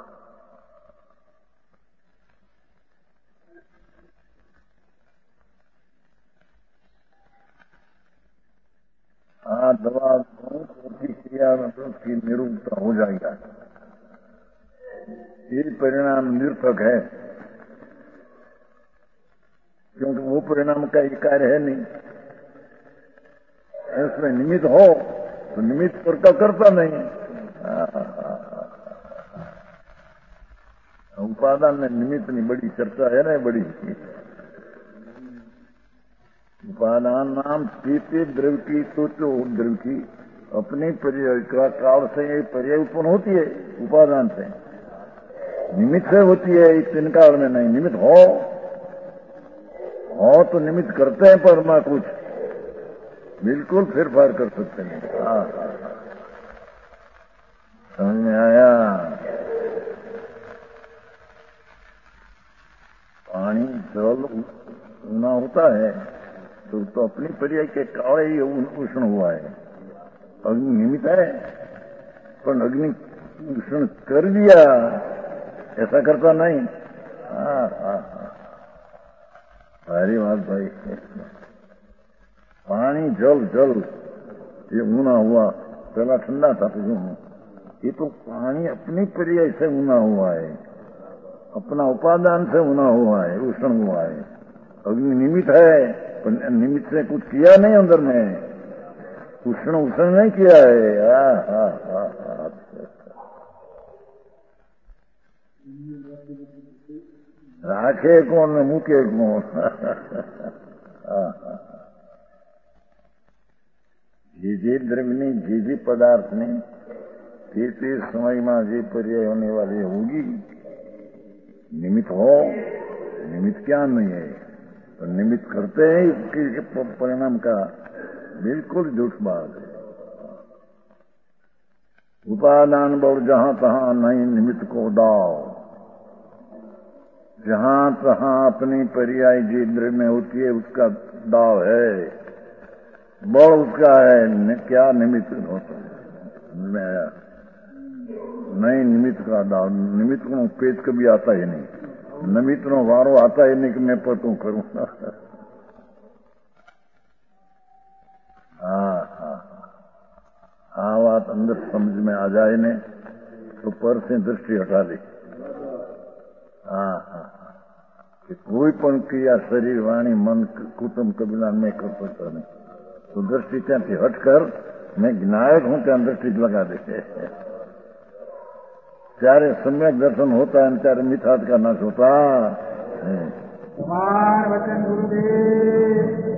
हाँ दवा की क्रिया में उसकी निरूपता हो जाएगा. ये परिणाम निरर्थक है क्योंकि वो परिणाम का ये कार्य है नहीं. इसमें निमित्त हो तो निमित्त पर का करता नहीं. उपादान में निमित्त नहीं, बड़ी चर्चा है ना, बड़ी. उपादान नाम स्थिति द्रव्य की तो द्रव्य की अपनी पर्याय काल से पर्याय उत्पन्न होती है. उपादान से निमित्त से होती है, तीन काल में नहीं. निमित्त हो हो तो निमित्त करते हैं, पर मैं कुछ बिल्कुल फिर फार कर सकते नहीं. हाँ हाँ, समझ में आया. पानी जल ऊना होता है तो, तो अपनी पर्याय के काले ही उष्ण हुआ है. अग्नि निमित्त है, पर अग्नि उष्ण कर दिया, ऐसा करता नहीं. हाँ हाँ हाँ, सारी बात भाई. पानी जल जल ये ऊना हुआ, पहला ठंडा था तो ये तो पानी अपनी पर्याय से ऊना हुआ है, अपना उपादान से ऊना हुआ है, उष्ण हुआ है. अग्नि निमित्त है, पर निमित्त से कुछ किया नहीं अंदर में, उष्ण उष्ण नहीं किया है. हाँ हाँ हाँ हाँ, राखे कौन ने मूके कौन. જે જે દ્રવ્યની જે જે પદાર્થની તે તે સમયમાં જે પર્યાય होने वाली होगी, निमित्त हो. निमित्त क्या नहीं है, तो निमित्त करते हैं इसके परिणाम का बिल्कुल झूठ बात है. उपादान बल जहां तहां नहीं निमित्त को दाव. जहां तहां अपनी पर्याय जी द्रव्य में होती है उसका दाव है, बल उसका है, क्या निमित्त होता है. समझ में आया? नहीं, निमित्त का डाल, निमित्त को पेच कभी आता ही नहीं, निमित्त नो वारो आता ही नहीं कि मैं पतू करूं। हाँ हाँ हाँ, बात अंदर समझ में आ जाए ने तो पर से दृष्टि हटा दी। हाँ हाँ, कि कोई पण क्रिया शरीर वाणी मन कुटुंब कबीला में कर सकता नहीं, तो दृष्टि त्या हट कर मैं ज्ञायक हूं त्या दृष्टि लगा दे। त्यारे सम्यक दर्शन होता है, त्यारे मिथ्यात्व का नाश होता है। कुमार वचन गुरुदेव।